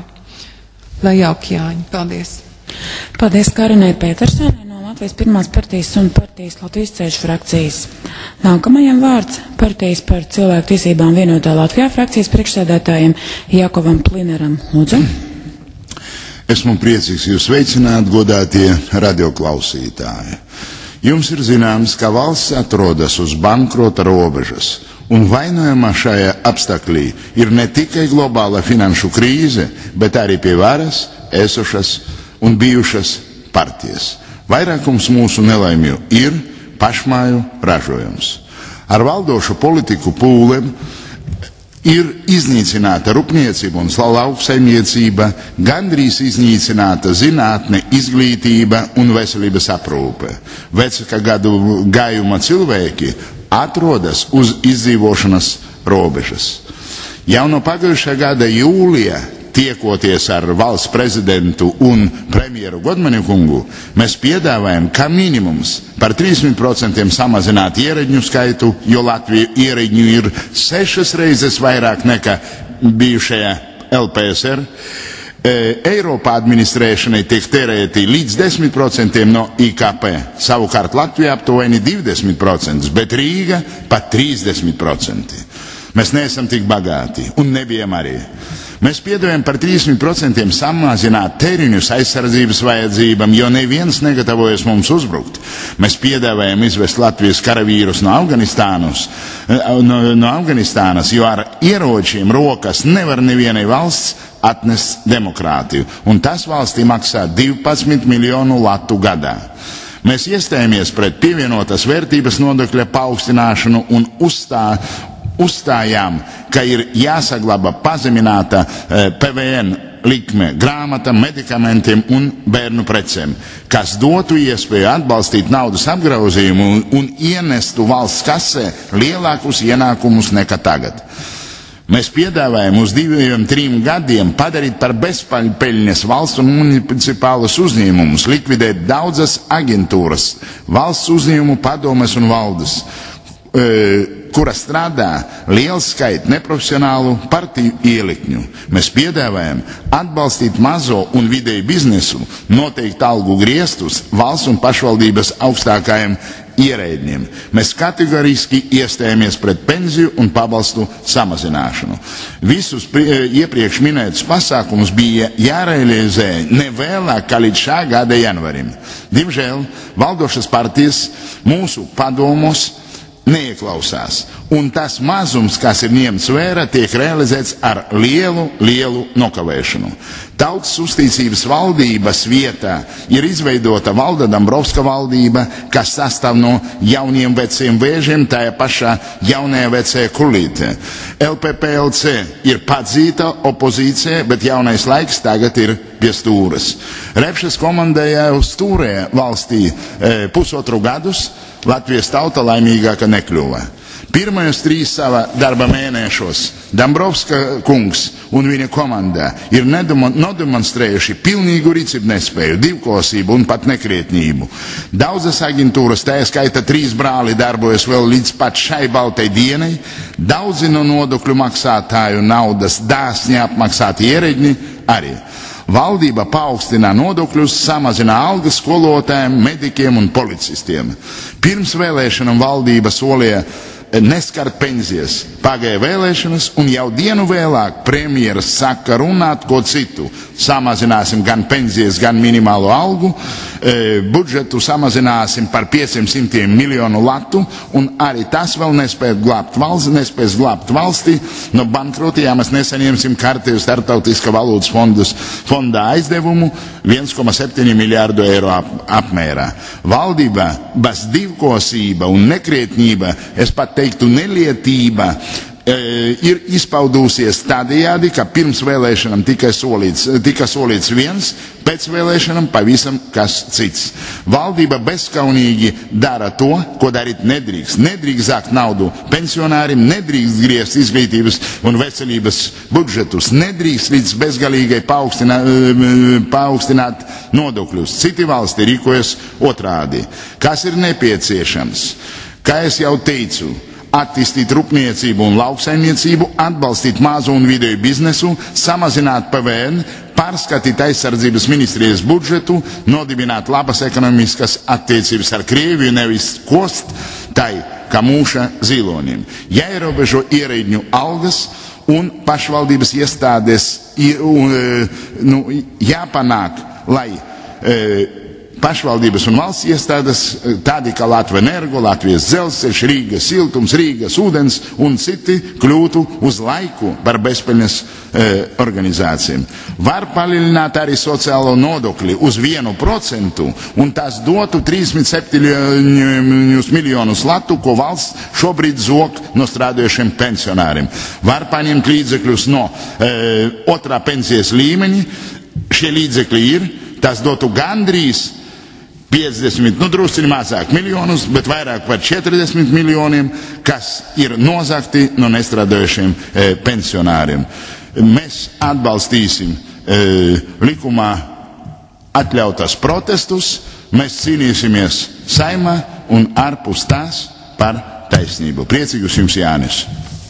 Lai jauki Jāņi. Paldies! Paldies Karinai Petersonai no Latvijas pirmās partijas un partijas Latvijas ceļš frakcijas. Nākamajam vārds partijas par cilvēku tiesībām vienotā Latvijā frakcijas priekšsēdētājiem Jakovam Plineram. Lūdzu. Esmu priecīgs jūs veicināt, godātie radioklausītāji. Jums ir zināms, ka valsts atrodas uz bankrota robežas, un vainojama šajā apstākļī ir ne tikai globāla finanšu krīze, bet arī pie varas esošas un bijušas partijas. Vairākums mūsu nelaimju ir pašmāju ražojums. Ar valdošu politiku pūlēm ir iznīcināta rūpniecība un lauksaimniecība, gandrīz iznīcināta zinātne, izglītība un veselības aprūpe. Vecāka gadu gājuma cilvēki atrodas uz izdzīvošanas robežas. Jau no pagājušā gada jūlija, tiekoties ar valsts prezidentu un premjeru Godmani kungu, mēs piedāvājam, ka minimums par trīsdesmit procentiem samazināt ierēģņu skaitu, jo Latviju ierēģņu ir sešas reizes vairāk nekā bijušajā L P S R. Eiropā administrēšanai tiek tērēti līdz desmit procentiem no I K P. Savukārt Latvijā aptuveni divdesmit procenti, bet Rīga pat trīsdesmit procenti. Mēs neesam tik bagāti un nebijam arī. Mēs piedāvājam par trīsdesmit procentiem samazināt tēriņus aizsardzības vajadzībām, jo neviens negatavojas mums uzbrukt. Mēs piedāvājam izvest Latvijas karavīrus no Afganistānas, no, no Afganistānas, jo ar ieročiem rokas nevar nevienai valsts atnest demokrātiju, un tas valstī maksā divpadsmit miljonu latu gadā. Mēs iestājāmies pret pievienotās vērtības nodokļa paaugstināšanu un uzstā, uzstājām, ka ir jāsaglabā pazemināta e, P V N likme grāmatām, medikamentiem un bērnu precēm, kas dotu iespēju atbalstīt naudas apgrozījumu un, un ienestu valsts kasē lielākus ienākumus nekā tagad. Mēs piedāvājam uz diviem, trim gadiem padarīt par bezpeļņas valsts un municipālus uzņēmumus, likvidēt daudzas aģentūras, valsts uzņēmumu padomes un valdes, e, kura strādā liels skait neprofesionālu partiju ielikņu. Mēs piedāvājam atbalstīt mazo un vidēju biznesu, noteikt algu griestus valsts un pašvaldības augstākajiem ierēdņiem. Mēs kategoriski iestājāmies pret pensiju un pabalstu samazināšanu. Visus iepriekš minētus pasākumus bija jārealizē nevēlāk kā līdz šā gada janvarim. Diemžēl valdošas partijas mūsu padomos neieklausās, un tas mazums, kas ir ņemts vērā, tiek realizēts ar lielu, lielu nokavēšanu. Tautas uzticības valdības vietā ir izveidota Valda Dambrovska valdība, kas sastāv no jauniem veciem vēžiem, tajā pašā jaunajā vecajā kulītē. L P P L C ir padzīta opozīcija, bet jaunais laiks tagad ir pie stūras. Repšas komandējā uz stūrē valstī e, pusotru gadus, Latvijas tauta laimīgāka nekļuva. Pirmajos trīs savā darba mēnešos Dambrovska kungs un viņa komandā ir nodemonstrējuši pilnīgu rīcību nespēju, divkosību un pat nekrietnību. Daudzas aģentūras, tā skaita trīs brāli, darbojas vēl līdz pat šai baltai dienai. Daudzi no nodokļu maksātāju naudas dāsni apmaksāti ierēģi arī. Valdība paaugstina nodokļus, samazina algas skolotājiem, medikiem un policistiem. Pirms vēlēšanām valdība solīja neskart pensijas. Pagāja vēlēšanas un jau dienu vēlāk premjeras saka runāt ko citu. Samazināsim gan pensijas, gan minimālo algu, e, budžetu samazināsim par pieciem simtiem miljonu latu, un arī tas vēl nespēja glābt valsts, nespēs glābt valsti no bankrota, ja mēs nesaņemsim kārtēju starptautiskā valūtas fondus, fondā aizdevumu viens komats septiņi miljārdu eiro ap, apmērā. Valdība bez divkosība un nekrietnība, es pat teiktu nelietība, e, ir izpaudūsies tādējādi, ka pirms vēlēšanām tika solīts, tika solīts viens, pēc vēlēšanām pavisam kas cits. Valdība bezskaunīgi dara to, ko darīt nedrīkst. Nedrīkst zākt naudu pensionāriem, nedrīkst griezt izglītības un veselības budžetus, nedrīkst līdz bezgalīgai paaugstināt, paaugstināt nodokļus. Citi valsti rīkojas otrādi. Kas ir nepieciešams? Kā es jau teicu, attīstīt rūpniecību un lauksaimniecību, atbalstīt mazo un vidēju biznesu, samazināt P V N, pārskatīt aizsardzības ministrijas budžetu, nodibināt labas ekonomiskas attiecības ar Krieviju, nevis kost tai, kā mūša zilonim. Jāierobežo ierēģņu algas un pašvaldības iestādes nu, jāpanāk, lai e, pašvaldības un valsts iestādes, tādi kā Latvijas Energo, Latvijas dzelzceļš, Rīgas siltums, Rīgas ūdens un citi kļūtu uz laiku par bezpeļņas e, organizācijām. Var palielināt arī sociālo nodokli uz vienu procentu, un tas dotu trīsdesmit septiņus miljonus latu, ko valsts šobrīd zog no strādājošiem pensionāriem. Var paņemt līdzekļus no e, otrā pensijas līmeņa, šie līdzekļi ir, tas dotu gandrīz piecdesmit, nu drusciņi mazāk miljonus, bet vairāk par četrdesmit miljoniem, kas ir nozagti no nestrādājošiem e, pensionāriem. Mēs atbalstīsim e, likumā atļautas protestus, mēs cīnīsimies Saimā un ārpus tās par taisnību. Priecīgus jums, Jānis!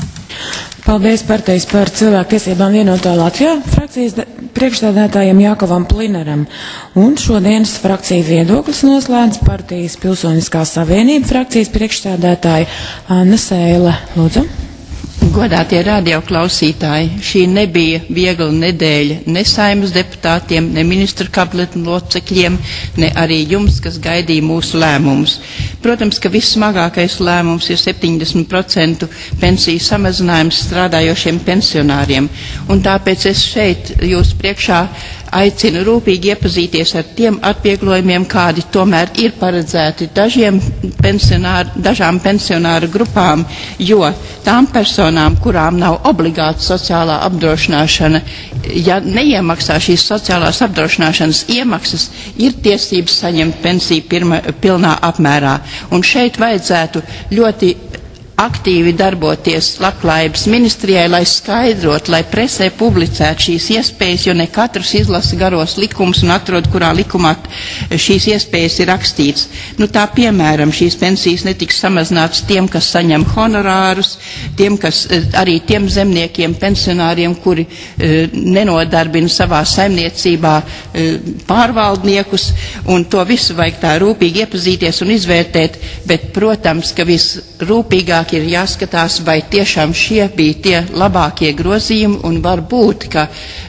Paldies partijas par cilvēku tiesībām vienotā Latvijā frakcijas priekšstādātājiem Jākovam Plinaram. Un šodienas frakcija viedoklis noslēdz partijas Pilsoniskā savienība frakcijas priekšstādātāja Anna Sēle. Lūdzu. Godātie radioklausītāji, šī nebija viegla nedēļa ne Saeimas deputātiem, ne ministru kabineta locekļiem, ne arī jums, kas gaidīja mūsu lēmumus. Protams, ka vissmagākais lēmums ir septiņdesmit procentu pensiju samazinājums strādājošiem pensionāriem, un tāpēc es šeit jūs priekšā aicinu rūpīgi iepazīties ar tiem atvieglojumiem, kādi tomēr ir paredzēti dažiem pensionāru, dažām pensionāru grupām, jo tām personām, kurām nav obligāta sociālā apdrošināšana, ja neiemaksā šīs sociālās apdrošināšanas iemaksas, ir tiesības saņemt pensiju pirma, pilnā apmērā. Un šeit vajadzētu ļoti aktīvi darboties Labklājības ministrijai, lai skaidrot, lai presē publicētu šīs iespējas, jo ne katrs izlasa garos likumus un atrod, kurā likumā šīs iespējas ir rakstīts. Nu, tā piemēram, šīs pensijas netiks samazinātas tiem, kas saņem honorārus, tiem, kas, arī tiem zemniekiem, pensionāriem, kuri e, nenodarbina savā saimniecībā e, pārvaldniekus, un to visu vajag tā rūpīgi iepazīties un izvērtēt, bet, protams, ka visrūpīgāk ir jāskatās, vai tiešām šie bija tie labākie grozījumi, un var būt, ka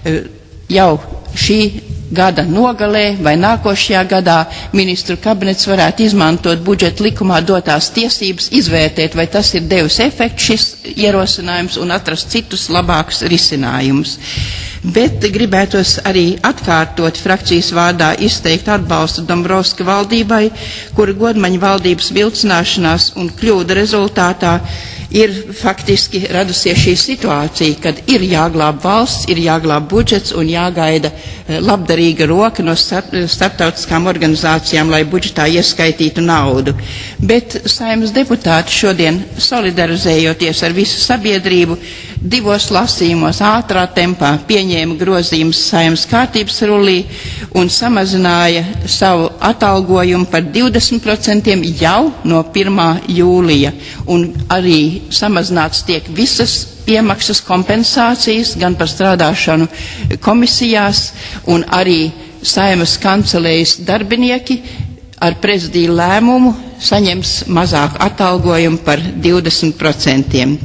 jau šī gada nogalē vai nākošajā gadā ministru kabinets varētu izmantot budžeta likumā dotās tiesības, izvērtēt, vai tas ir devis efektu šis ierosinājums un atrast citus labākus risinājumus. Bet gribētos arī atkārtot frakcijas vārdā izteikt atbalstu Dombrovska valdībai, kura godmaņa valdības vilcināšanās un kļūda rezultātā ir faktiski radusies šī situācija, kad ir jāglāb valsts, ir jāglāb budžets un jāgaida labdarīga roka no starptautiskām organizācijām, lai budžetā ieskaitītu naudu. Bet Saeimas deputāti šodien, solidarizējoties ar visu sabiedrību, divos lasījumos ātrā tempā pieņēma grozījumus Saeimas kārtības rullī un samazināja savu atalgojumu par divdesmit procentiem jau no pirmā jūlija. Un arī samazināts tiek visas iemaksas kompensācijas gan par strādāšanu komisijās, un arī Saeimas kancelējas darbinieki ar prezidiju lēmumu saņems mazāk atalgojumu par divdesmit procentiem.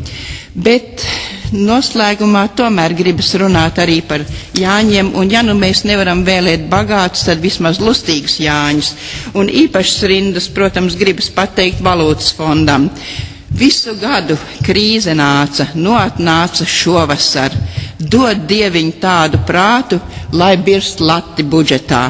Bet noslēgumā tomēr gribas runāt arī par Jāņiem, un ja nu mēs nevaram vēlēt bagātus, tad vismaz lustīgus Jāņus. Un īpašas rindas, protams, gribas pateikt valūtas fondam. Visu gadu krīze nāca, noatnāca šovasar. Dod Dieviņu tādu prātu, lai birst lati budžetā.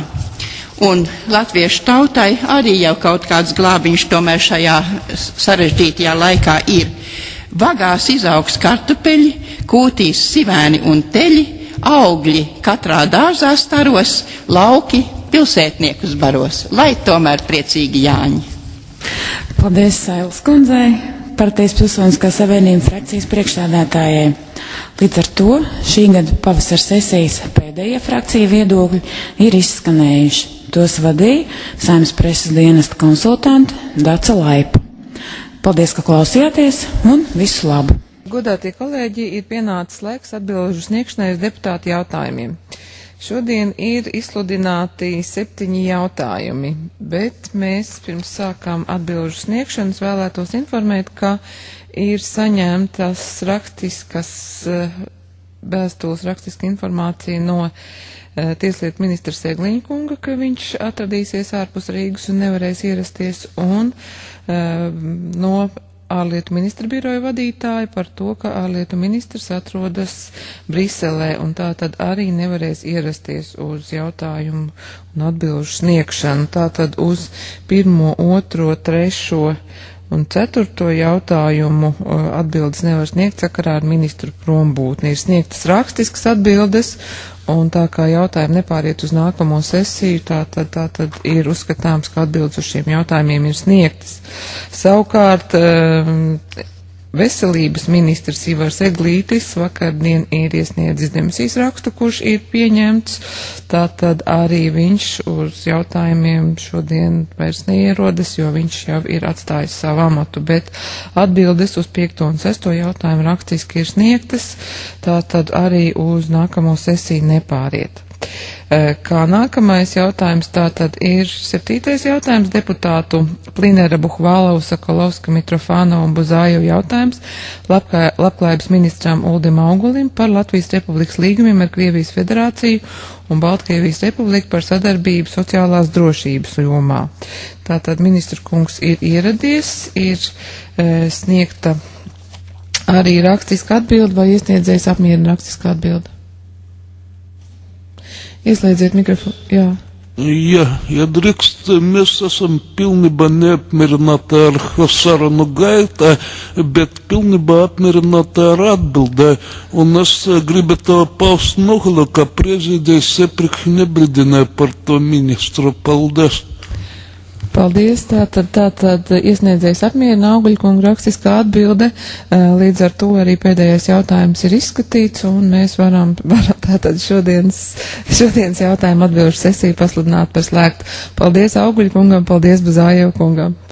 Un latviešu tautai arī jau kaut kāds glābiņš tomēr šajā sarežģītajā laikā ir. Vagās izaugs kartupeļi, kūtīs sivēni un teļi, augļi katrā dārzā staros, lauki pilsētniekus baros. Lai tomēr priecīgi Jāņi. Paldies Sailes kundzei, partijas Pilsoniskā savienība frakcijas priekšstādātājai. Līdz ar to šī gada pavasara sesijas pēdējie frakcija viedokļi ir izskanējuši. Tos vadīja Saeimas preses dienesta konsultante Daca Laipa. Paldies, ka klausījāties, un visu labu! Godātie kolēģi, ir pienācis laiks atbilžu sniegšanai uz deputātu jautājumiem. Šodien ir izsludināti septiņi jautājumi, bet mēs pirms sākām atbilžu sniegšanas vēlētos informēt, ka ir saņemtas rakstiskas vēstules, rakstiska informācija no Tieslietu ministra Segliņa kunga, ka viņš atradīsies ārpus Rīgas un nevarēs ierasties, un no ārlietu ministra biroja vadītāja par to, ka ārlietu ministrs atrodas Briselē un tā tad arī nevarēs ierasties uz jautājumu un atbilžu sniegšanu. Tātad uz pirmo, otro, trešo un ceturto jautājumu atbildes nevar sniegt sakarā ar ministru prombūtni. Ir sniegtas rakstiskas atbildes un tā kā jautājumi nepāriet uz nākamo sesiju, tā tad, tā tad ir uzskatāms, ka atbildes uz šiem jautājumiem ir sniegtas. Savukārt, Veselības ministrs Ivars Eglītis vakardien ir iesniedzis demisijas rakstu, kurš ir pieņemts, tātad arī viņš uz jautājumiem šodien vairs neierodas, jo viņš jau ir atstājis savu amatu, bet atbildes uz piekto un sesto jautājumu rakstiski ir sniegtas, tātad arī uz nākamo sesiju nepāriet. Kā nākamais jautājums, tātad ir septītais jautājums deputātu Plinera, Buhvalova, Sakalovska, Mitrofānova un Buzāju jautājums labklā, labklājības ministram Uldim Augulim par Latvijas Republikas līgumiem ar Krievijas Federāciju un Baltkrievijas Republiku par sadarbību sociālās drošības jomā. Tātad ministru kungs ir ieradies, ir e, sniegta arī rakstiska atbilde, vai iesniedzējs apmierina rakstiska atbilde? Ieslēdziet mikrofonu, jā. Jā, ja drīkst, mēs esam pilnībā neapmierināti ar sarunu gaitu, bet pilnībā apmierināti ar atbildē, un es gribētu paust nogalu, ka prezidijs iepriekš nebrīdināja par to ministru. Paldies! Paldies, tātad, tātad iesniedzējs apmierina Augļkunga rakstiskā atbilde, līdz ar to arī pēdējais jautājums ir izskatīts, un mēs varam, varam tātad šodienas, šodienas jautājumu atbilžu sesiju pasludināt par slēgtu. Paldies Augļkungam, paldies Buzājev kungam.